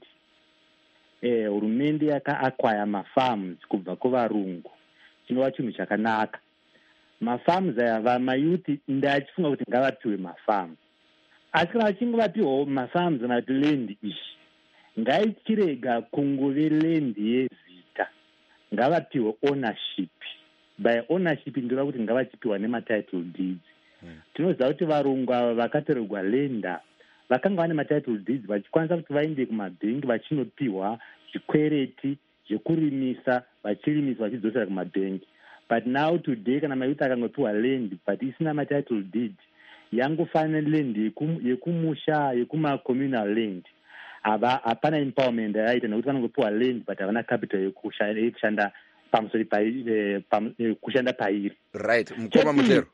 Eh, hurumende yakaakwaya mafarms kubva kuvarungu, chinova chinhu chakanaka. Mafarms aya vamayuthi ndachifunga kuti ngavapiwe mafarms. Asi kana vachinge vapiwawo mafarms kana kuti land ishi, ngaichirega kungove land yezita, ngavapiwe ownership. By ownership ndinoda kuti ngavachipiwa nematitle deeds. Tinoziva kuti varungu ava vakatorerwa lenda vakanga vane matitle deeds vachikwanisa kuti vaende kumabhengi vachinopiwa zvikwereti zvekurimisa, vachirimisa vachidzosera kumabhengi. But now today kana mayuthi akangopiwa land but isina matitle deed, yangofanira land yekumusha yekuma-communal land, hapana empowerment yaita nekuti vanongopiwa land but havana capital yekushanda pamusoro kushanda pairi. Right. Mkoma Mutero.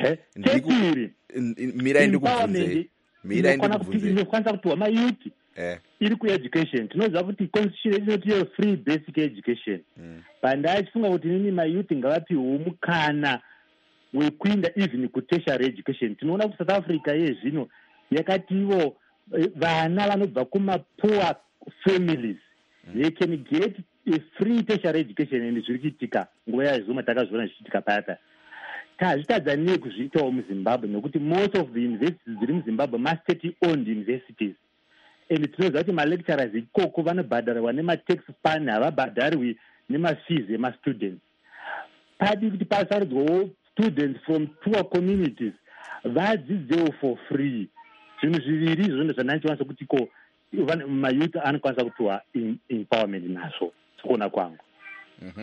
Chepiri mira ndikubvunze. Mira ndikubvunze. Inokwanisa kupiwa mayuthi eh iri ku-education. Tinoziva kuti constitution inoti free basic education. Mm. But ndachifunga kuti nini mayuthi ngavapiwewo mukana wekuinda even kutertiary education. Tinoona kuti South Africa yezvino yakatiwo vana vanobva kuma-poor families, they can get a free tertiary education, and zviri kuitika nguva yazvoma takazviona zvichiitika payata. Hazvitadzaniye kuzviitawo muZimbabwe nekuti most of the universities dziri muZimbabwe ma-state owned universities, and tinoziva kuti ma-lecturers ikoko vanobhadharwa nema-tax fund, havabhadharwi nema-fees ema-students. Padi kuti pasarudzwawo students from poor communities vadzidzewo for free. Zvinhu zviviri izvozvo zvandandichiwanisa kuti ko mayuth anokwanisa kupiwa empowerment nazvo sikuona kwangu. Mhm.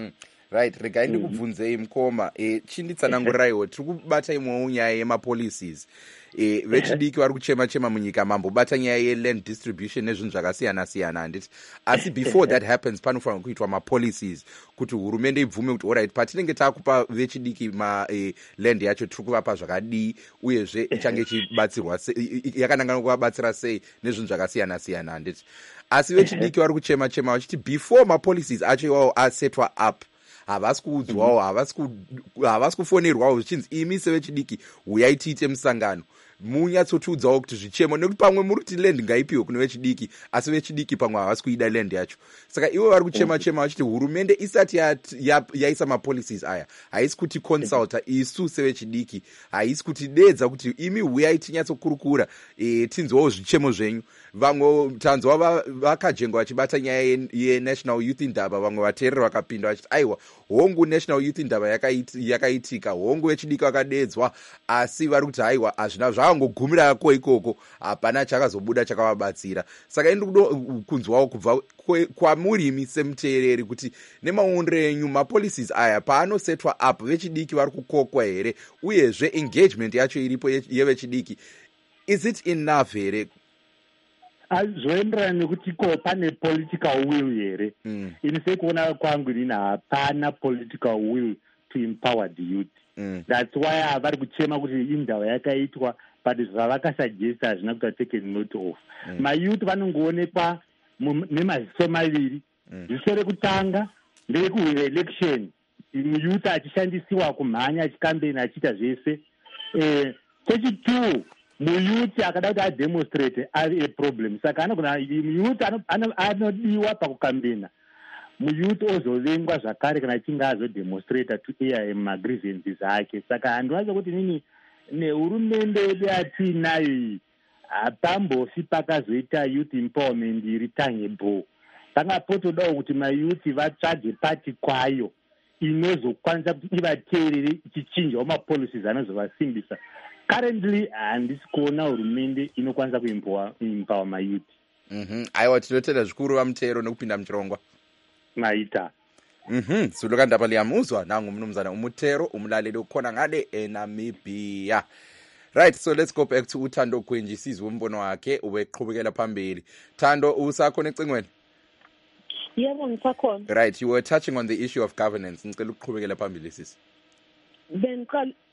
right regai ndikubvunzei mukoma e, chinditsananguraiwo tiri kubata imwewo nyaya yemapolicies e, vechidiki vari kuchema chema munyika mambobata nyaya yeland distribution nezvinhu zvakasiyana siyana handiti asi before that happens panofanira kuitwa mapolicies kuti hurumende ibvume kuti alright patinenge takupa vechidiki ma e, land yacho tiri kuvapa zvakadii uyezve ichange ichibatsirwa yakanangana kuvabatsira sei nezvinhu zvakasiyana siyana handiti asi vechidiki vari kuchema chema vachiti before mapolicies acho iwawo asetwa up havasi kuudzwawo havasi kufonerwawo zvichinzi imi sevechidiki uyai tiite musangano munyatsotiudzawo kuti zvichemo nekuti pamwe muri kuti land ngaipiwe kune vechidiki asi vechidiki pamwe havasi kuida land yacho saka ivo vari kuchema chema vachiti hurumende isati yaisa mapolicies aya haisi kuti consulta isu sevechidiki haisi kuti dedza kuti imi uyai tinyatsokurukura e, tinzwawo zvichemo zvenyu vamwe tanzwa vakajengwa vachibata nyaya yenational youth indaba vamwe vateereri vakapinda vachiti aiwa hongu national youth indaba yakaitika hongu vechidiki vakadedzwa asi vari kuti aiwa hazvina zvavangogumira ko ikoko hapana chakazobuda chakavabatsira saka ini ndikuda kunzwawo kubva kwamurimi semuteereri kuti nemaonero enyu mapolicies aya paanosetwa up vechidiki vari kukokwa here uyezve engagement yacho iripo yevechidiki is it enough here azvoenderana nekuti ko pane political will here mm. ini sekuona kwangu inini hapana political will to empower the youth mm. that's why vari kuchema kuti indau yakaitwa but zvavakasuggesta hazvina kuta taken note of mm. mayouth vanongoonekwa nemaziso maviri mm. ziso rekutanga nderekuhwira election muyouth achishandisiwa kumhanya achikambeni achiita zvese eh, chechitwo muyuti akada kuti ademonstrate ari aproblem saka anogona muyuti anodiwa pakukambena muyuti ozovengwa zvakare kana achinge azodemonstrata to air magrievances ake saka handiwacho kuti nini nehurumende yedu yatiinayo iyi hapambofi pakazoita youth empowerment iri tangible pangapotodawo kuti mayuti vatsvage pati kwayo inozokwanisa kuti ivateerere ichichinjawo mapolicies anozovasimbisa currently handisi kuona hurumende inokwanisa kuempower mayouth mhm aiwa tinotenda zvikuru vamutero nekupinda muchirongwa maita mhm suloka ndapaliam uzwa nangu mnumzana umutero umulaleli ukhona ngade eNamibia. Right, so let's go back to uThando Gwenji sizwe umbono wakhe ubeqhubekela phambili. Thando usakhona ecingweni? Yebo ngisakhona. Right, you were touching on the issue of governance. Ngicela ukuqhubekela phambili sisi. Then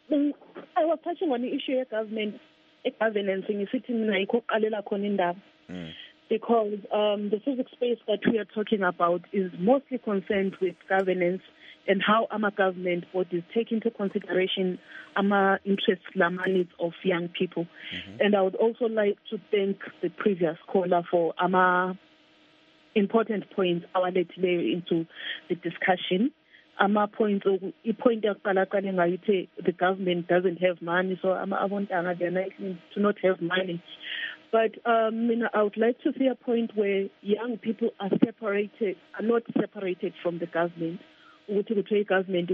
I was touching on the issue of government, governance ngisithi mina yikho qalela khona indaba. Because um, the civic space that we are talking about is mostly concerned with governance and how our government bodies take into consideration our interests, our needs of young people. Mm-hmm. And I would also like to thank the previous caller for our important points I wanted to lay into the discussion. Our point, the point of the government doesn't have money, so I'm to not have money. But um, you know, I would like to see a point where young people are separated, are not separated from the government. Government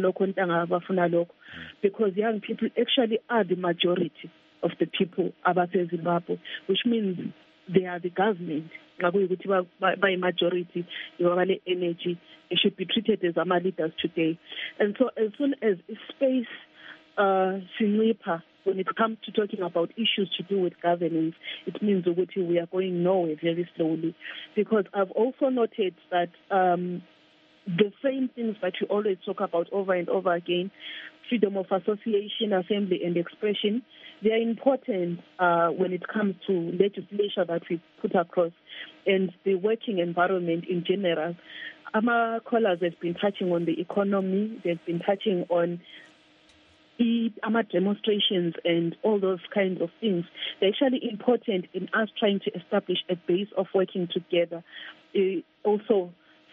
because young people actually are the majority of the people about Zimbabwe, which means they are the government. By majority, energy, they should be treated as our leaders today. And so as soon as space uh, when it comes to talking about issues to do with governance, it means that we are going nowhere very slowly. Because I've also noted that um, the same things that you always talk about over and over again, freedom of association, assembly, and expression, they are important uh, when it comes to legislation that we put across and the working environment in general. Our callers have been touching on the economy, they've been touching on our demonstrations and all those kinds of things. They're actually important in us trying to establish a base of working together. Uh, also,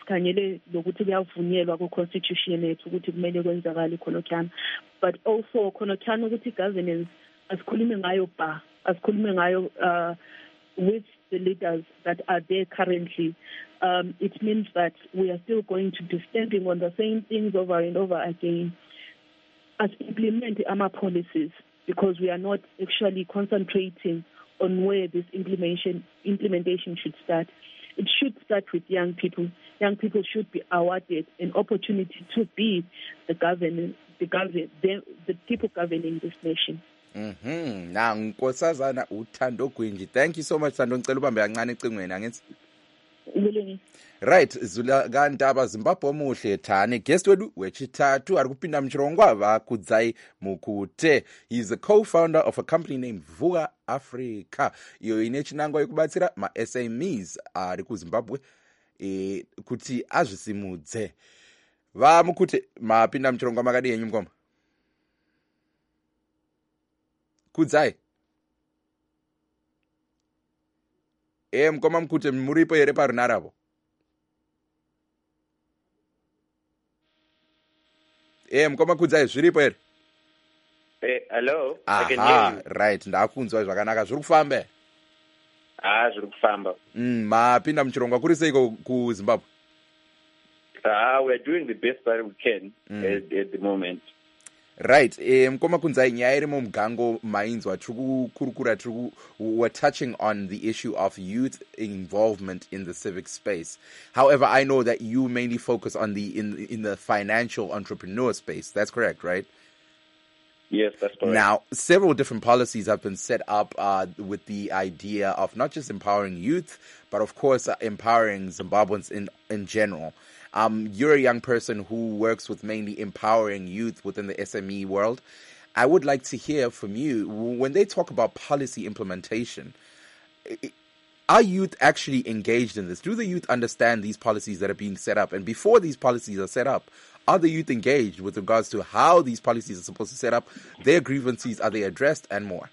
constitution but also governance as as uh, with the leaders that are there currently, um, it means that we are still going to be standing on the same things over and over again as implement our policies, because we are not actually concentrating on where this implementation implementation should start. it should start with young people. Young people should be awarded an opportunity to be the government, the govern, the, the people governing this nation. Mhm. Na nkosazana uThando Gwinji. Thank you so much Thando, ngicela ubambe kancane ecingweni angithi. Willing. Right, Zula Gandaba Zimbabwe muhle Thane. Guest wedu wechitatu ari kupinda mchirongwa vakudzai mukute. He's a co-founder of a company named Vuka Africa. Iyo ine chinangwa yekubatsira ma S M Es ari kuZimbabwe e kuti azvisimudze. Va mukute mapinda mchirongwa makadi yenyu mngoma. Kudzai. E mngoma mkute muripo here parunaravo. Eh mkoma kudzai zviripo here? Eh hello. Aha, right, ndakunzwa zvakanaka. Zviri kufamba? Ah, zviri kufamba. Mm, mapinda muchirongwa kuri seiko ku Zimbabwe? Ah, we are doing the best that we can mm. at, at the moment. Right, eh mkoma kunzai nyaya iri mumugango mainzwa tiri kukurukura tiri we're touching on the issue of youth involvement in the civic space. However, I know that you mainly focus on the in in the financial entrepreneur space. That's correct, right? Yes, that's correct. Now, several different policies have been set up uh, with the idea of not just empowering youth, but of course uh, empowering Zimbabweans in in general. Um, you're a young person who works with mainly empowering youth within the S M E world. I would like to hear from you, when they talk about policy implementation, are youth actually engaged in this? Do the youth understand these policies that are being set up? And before these policies are set up, are the youth engaged with regards to how these policies are supposed to set up, their grievances, are they addressed, and more?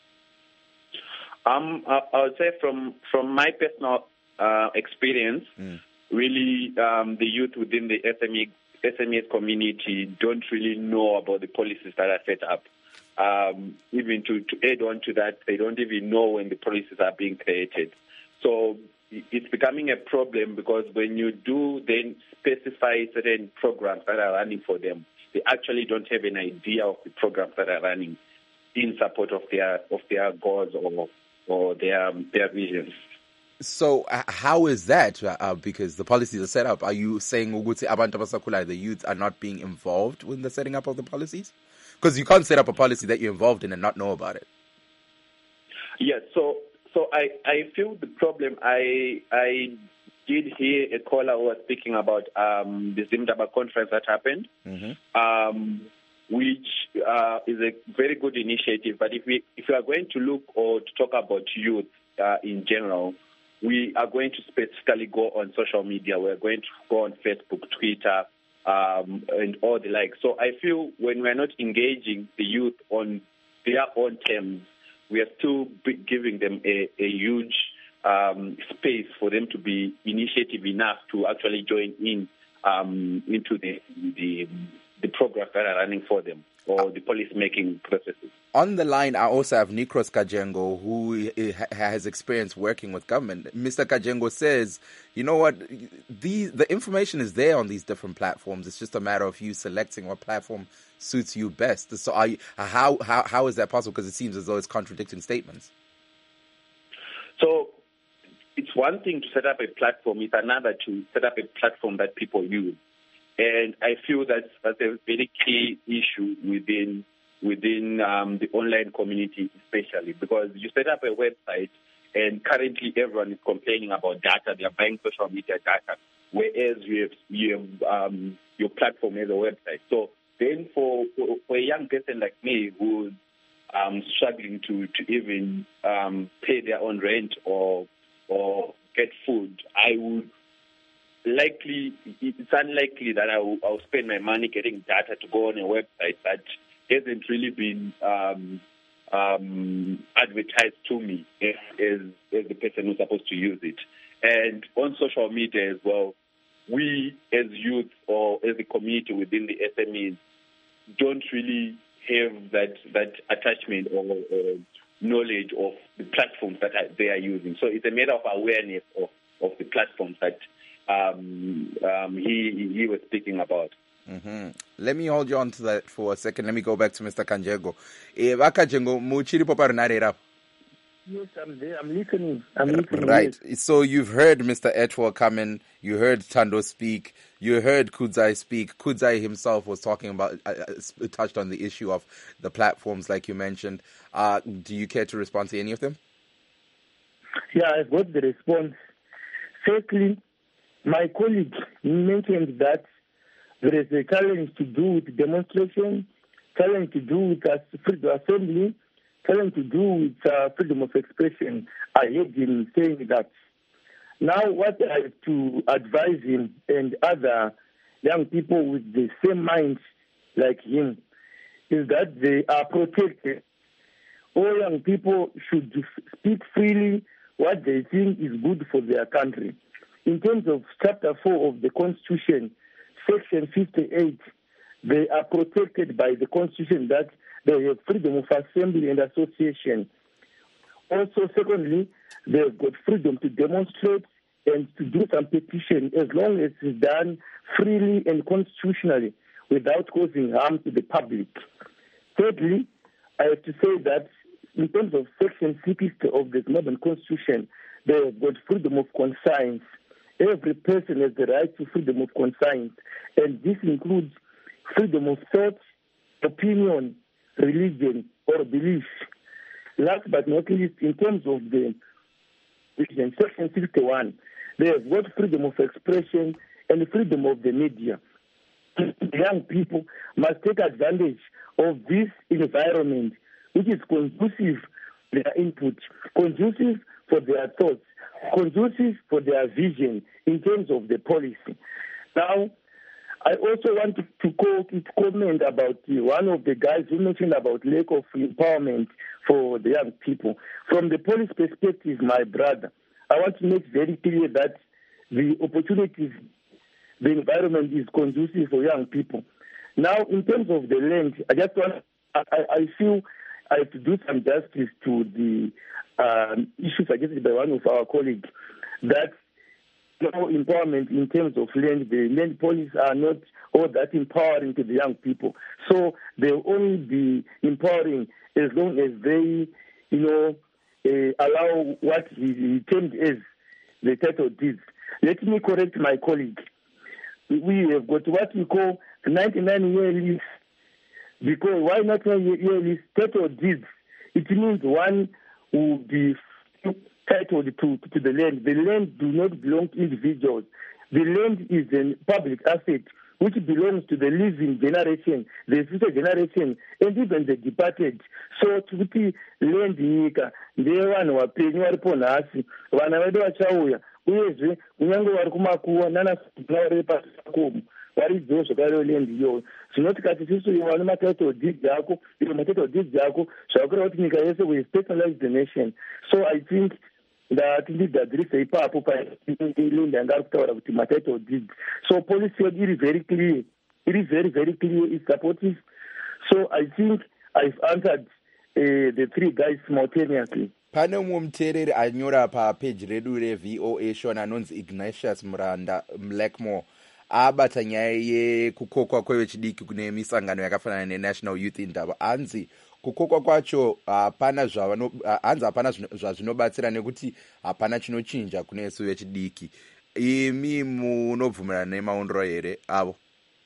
Um, I, I would say from, from my personal uh, experience, mm. really, um, the youth within the S M E S M E community don't really know about the policies that are set up. Um, even to, to add on to that, they don't even know when the policies are being created. So it's becoming a problem because when you do then specify certain programs that are running for them, they actually don't have an idea of the programs that are running in support of their of their goals or or their their visions. So uh, how is that? Uh, because the policies are set up. Are you saying the youth are not being involved in the setting up of the policies? Because you can't set up a policy that you're involved in and not know about it. Yes. So so I, I feel the problem. I I did hear a caller who was speaking about um, the Zimdaba conference that happened, mm-hmm. um, which uh, is a very good initiative. But if we if we are going to look or to talk about youth uh, in general, we are going to specifically go on social media. We're going to go on Facebook, Twitter, um, and all the like. So I feel when we're not engaging the youth on their own terms, we are still giving them a, a huge um, space for them to be initiative enough to actually join in um, into the, the the programs that are running for them or the policy-making processes. On the line, I also have Nikros Kajengo, who has experience working with government. Mister Kajengo says, you know what, the, the information is there on these different platforms. It's just a matter of you selecting what platform suits you best. So are you, how, how, how is that possible? Because it seems as though it's contradicting statements. So it's one thing to set up a platform. It's another to set up a platform that people use. And I feel that's, that's a very key issue within within um, the online community especially, because you set up a website and currently everyone is complaining about data. They are buying social media data, whereas you have, you have um, your platform as a website. So then for, for, for a young person like me who's um, struggling to, to even um, pay their own rent or or get food, I would likely, it's unlikely that I will, I will spend my money getting data to go on a website that hasn't really been um, um, advertised to me as, as, as the person who's supposed to use it. And on social media as well, we as youth or as a community within the S M Es don't really have that, that attachment or, or knowledge of the platforms that are, they are using. So it's a matter of awareness of, of the platforms that um, um, he, he was speaking about. Mm-hmm. Let me hold you on to that for a second. Let me go back to Mister Kanjengo. Eva Kanjengo, muchiri poparinare rapo. Yes, I'm there. I'm listening. I'm listening. Right. Yes. So you've heard Mister Etwa come in. You heard Tando speak. You heard Kudzai speak. Kudzai himself was talking about, uh, uh, touched on the issue of the platforms, like you mentioned. Uh, do you care to respond to any of them? Yeah, I've got the response. Firstly, my colleague mentioned that there is a challenge to do with demonstration, challenge to do with uh, freedom of assembly, challenge to do with uh, freedom of expression. I heard him saying that. Now, what I have to advise him and other young people with the same mind like him is that they are protected. All young people should speak freely what they think is good for their country. In terms of Chapter four of the Constitution, Section fifty-eight, they are protected by the Constitution that they have freedom of assembly and association. Also, secondly, they've got freedom to demonstrate and to do some petition as long as it's done freely and constitutionally without causing harm to the public. Thirdly, I have to say that in terms of Section sixty of the Zimbabwean Constitution, they have got freedom of conscience. Every person has the right to freedom of conscience, and this includes freedom of thought, opinion, religion, or belief. Last but not least, in terms of the Section sixty-one, they have got freedom of expression and freedom of the media. Young people must take advantage of this environment, which is conducive for their input, conducive for their thoughts, conducive for their vision in terms of the policy. Now, I also want to, to, call, to comment about uh, one of the guys who mentioned about lack of empowerment for the young people. From the police perspective, my brother, I want to make very clear that the opportunities, the environment is conducive for young people. Now, in terms of the land, I just want, I, I feel I have to do some justice to the um, issue suggested by one of our colleagues that no empowerment in terms of land. The land policies are not all that empowering to the young people. So they'll only be empowering as long as they, you know, uh, allow what he, he termed as the title deeds. Let me correct my colleague. We have got what we call ninety-nine year lease. Because why not year lease? Title deeds. It means one will be titled to, to the land. The land do not belong to individuals. The land is a public asset which belongs to the living generation, the future generation, and even the departed. So kuti land nyika ndevanhu vapenyu varipo nhasi, vana vedu vachauya uyezve kunyange vari kumakuwa nanavari pasi pakomo varidzowo zvakare land iyoyo. Zvinoti kati tisu wane matitle deeds ako, iwe matitle deeds ako zvakura kuti nyika yese we specialize the nation. So I think that ndidhadhirisa ipapo paland yanga ari kutaura kuti matitle deeds. So policy yedu iri very clear, iri very very clear, is supportive. So I think I've answered uh, the three guys simultaneously. Pane umwe muteereri anyora papeji redu reV O A Shona anonzi Ignatius Muranda Blackmore abata nyaya yekukokwa kwevechidiki kune misangano yakafanana neNational Youth Indaba. Anzi kukokwa kwacho hapana zvavano hanzi hapana zvazvinobatsira nekuti hapana chinochinja kune su vechidiki. Imi munobvumirana nemaondero here avo?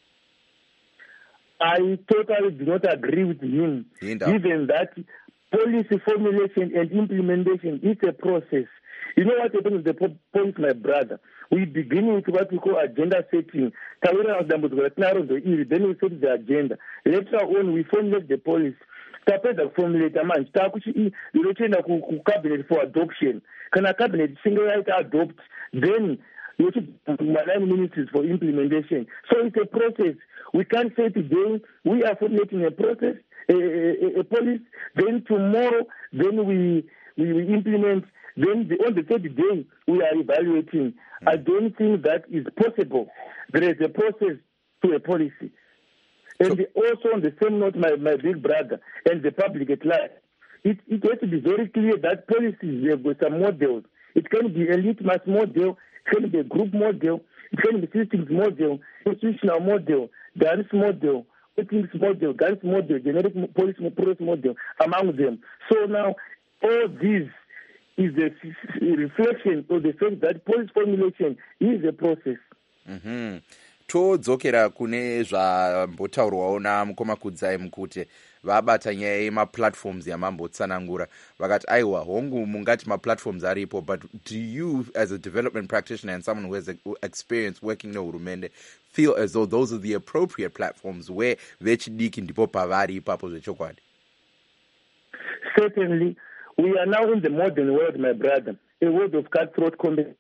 I totally do not agree with him, given that policy formulation and implementation is a process. You know what happens with the policy, my brother? We begin with what we call agenda setting. Then we set the agenda. Later on, we formulate the policy. Tapeda formulate a man. Takuchi, you return to cabinet for adoption. Can a cabinet single right adopt? Then you should nine ministries for implementation. So it's a process. We can't say today we are formulating a process, a, a, a policy. Then tomorrow, then we we, we implement. Then the, on the third day, we are evaluating. Mm. I don't think that is possible. There is a process to a policy. And so, also on the same note, my, my big brother and the public at large, it, it has to be very clear that policies have got some models. It can be a litmus model, it can be a group model, it can be systems model, institutional model, dance model, ethics model, dance model, generic policy process model, among them. So now, all these is a reflection of the fact that policy formulation is a process. Mm-hmm. Todzokera kune zvambotaurwawo namukoma Kudzai Mukute vabata nyaya yemaplatforms yamambotsanangura vakati aiwa hongu mungati maplatforms aripo, but do you as a development practitioner and someone who has experience working nehurumende feel as though those are the appropriate platforms where vechidiki ndipo pavari ipapo zvechokwadi? Certainly, we are now in the modern world, my brother, a world of cutthroat competition.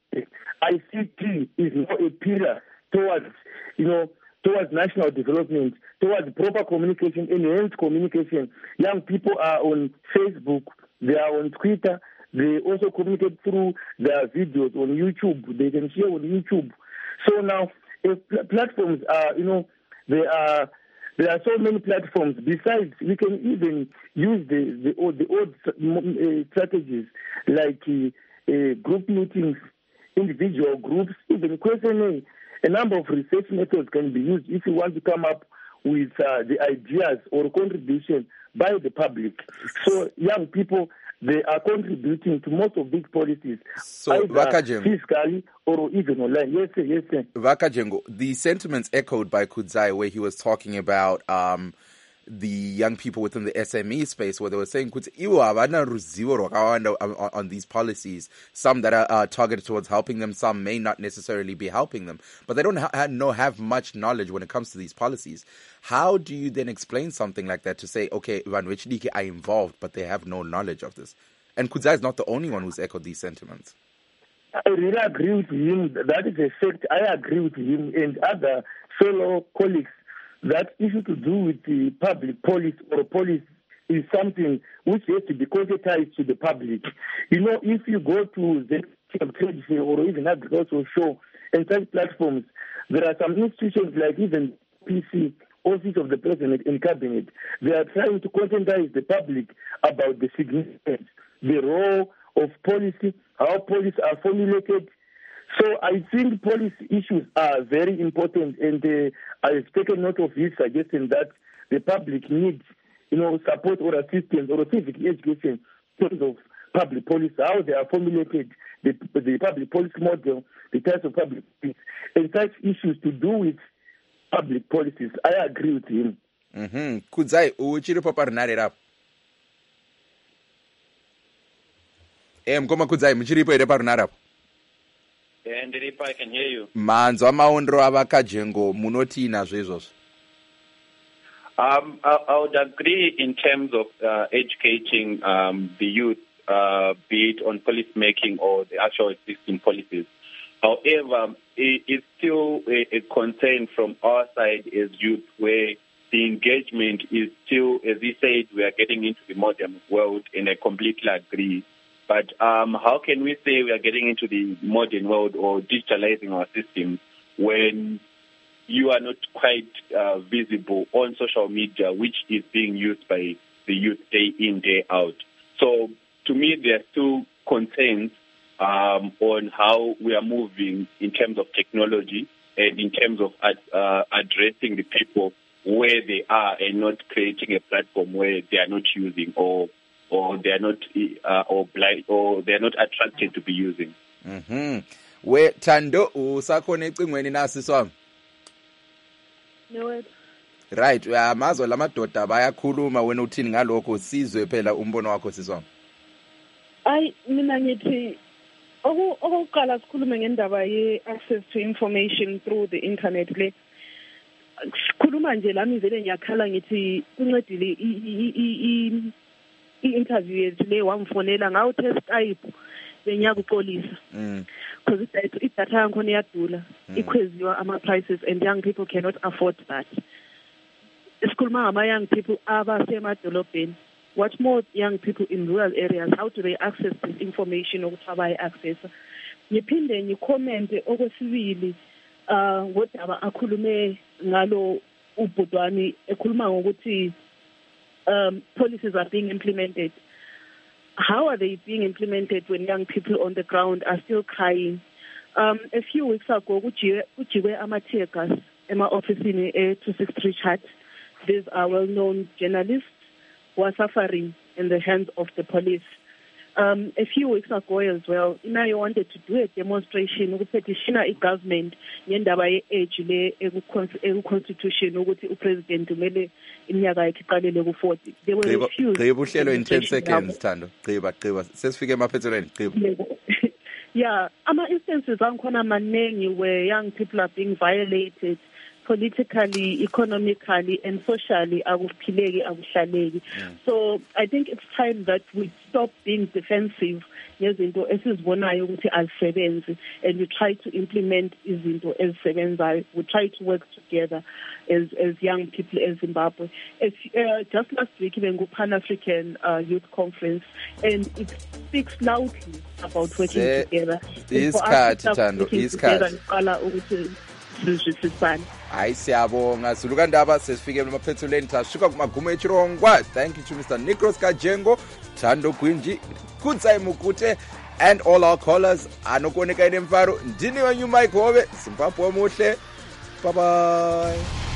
I C T is now a pillar towards, you know, towards national development, towards proper communication, enhanced communication. Young people are on Facebook, they are on Twitter, they also communicate through their videos on YouTube, they can share on YouTube. So now, if pl- platforms are, you know, they are, there are so many platforms. Besides, we can even use the the old, the old uh, strategies like uh, uh, group meetings, individual groups, even questioning. A number of research methods can be used if you want to come up with uh, the ideas or contribution by the public. So young people, they are contributing to most of these policies, so, either Vakajengo, physically or even online. Yes, sir, yes, sir. Vakajengo, the sentiments echoed by Kudzai, where he was talking about um, the young people within the S M E space, where they were saying kuti iwo havana ruzivo rwakawanda on, on these policies, some that are uh, targeted towards helping them, some may not necessarily be helping them, but they don't ha- no, have much knowledge when it comes to these policies. How do you then explain something like that to say, okay, vanhu vechidiki are involved, but they have no knowledge of this? And Kudzai is not the only one who's echoed these sentiments. I really agree with him. That is a fact. I agree with him and other fellow colleagues that issue to do with the public policy or policy is something which has to be concretized to the public. You know, if you go to the trade fair or even agricultural show and such platforms, there are some institutions like even P C, Office of the President and Cabinet. They are trying to conscientize the public about the significance, the role of policy, how policies are formulated. So I think policy issues are very important, and uh, I've taken note of his suggestion that the public needs, you know, support or assistance or civic education in terms of public policy, how they are formulated, the, the public policy model, the types of public policy, and such issues to do with public policies. I agree with him. Mm-hmm. Kudzai, uchiripo parinare rapo? Eh, mkoma Kudzai, muchiripo ere parinare rapo? And if I can hear you. Manzwa maondro avakajengo munoti nazvo izvozvo. Um, I, I would agree in terms of uh, educating um, the youth, uh, be it on policy making or the actual existing policies. However, it, it's still a, a concern from our side as youth, where the engagement is still, as he said, we are getting into the modern world, and I completely agree. But um, how can we say we are getting into the modern world or digitalizing our systems when you are not quite uh, visible on social media, which is being used by the youth day in, day out? So to me, there are still concerns um, on how we are moving in terms of technology and in terms of ad- uh, addressing the people where they are and not creating a platform where they are not using or or they are not uh, or blind or they are not attracted to be using. Mhm. We Thando usakhona ecingweni nasi swami. No. Right, amazwe lamadoda bayakhuluma wena uthini ngalokho sizwe phela umbono wakho siswami. Ay mina ngithi okokuqala sikhulume ngendaba ye access to information through the internet le. Sikhuluma nje lami vele ngiyakhala ngithi kuncedile i i-interview yethu le wamfonela ngawo test Skype benyaka uxolisa because idatha yankhona iyadula ikhweziwa ama-prices and young people cannot afford that. Isikhuluma ngama young people abasemadolobheni. What more young people in rural areas, how do they access this information ukuthi abayi-accessa? Ngiphinde ngikomente okwesibili uh ngodaba akhulume ngalo ubhudwani ekhuluma ngokuthi Um, policies are being implemented. How are they being implemented when young people on the ground are still crying? Um, a few weeks ago, kujiwe ama-tear gas ema-ofisini e-two sixty-three chat. These are well-known journalists who are suffering in the hands of the police. Um, a few weeks ago as well, I wanted to do a demonstration to petition a government ngendaba ye-age le eku-constitution ukuthi upresident umele iminyaka yakhe iqalele ku-forty. There were a few. Gqiba uhlelo in ten seconds, Thando. Gqiba, gqiba. Sesifike emaphethelweni, gqiba. Yeah, ama instances angikhona maningi where young people are being violated politically, economically, and socially. Akuphileki, akuhlaleki. So I think it's time that we stop being defensive ngezinto esizibonayo ukuthi azisebenzi, and we try to implement izinto ezisebenzayo. We try to work together as as young people in Zimbabwe. If, uh, just last week, even go Pan-African uh, Youth Conference, and it speaks loudly about working Se- together. Isikhathi, Thando, isikhathi. Hayi siyabonga Zulu kaNdaba, sesifike emaphethelweni, sashuka kumagumo eChirongwa. Thank you to Mister Nicholas Kajengo, Thando Gwinji, Kutsai Mukute, and all our callers. Anokoneka inemfaro ndini wenyu Mike Hobe, Zimbabwe muhle. Bye bye.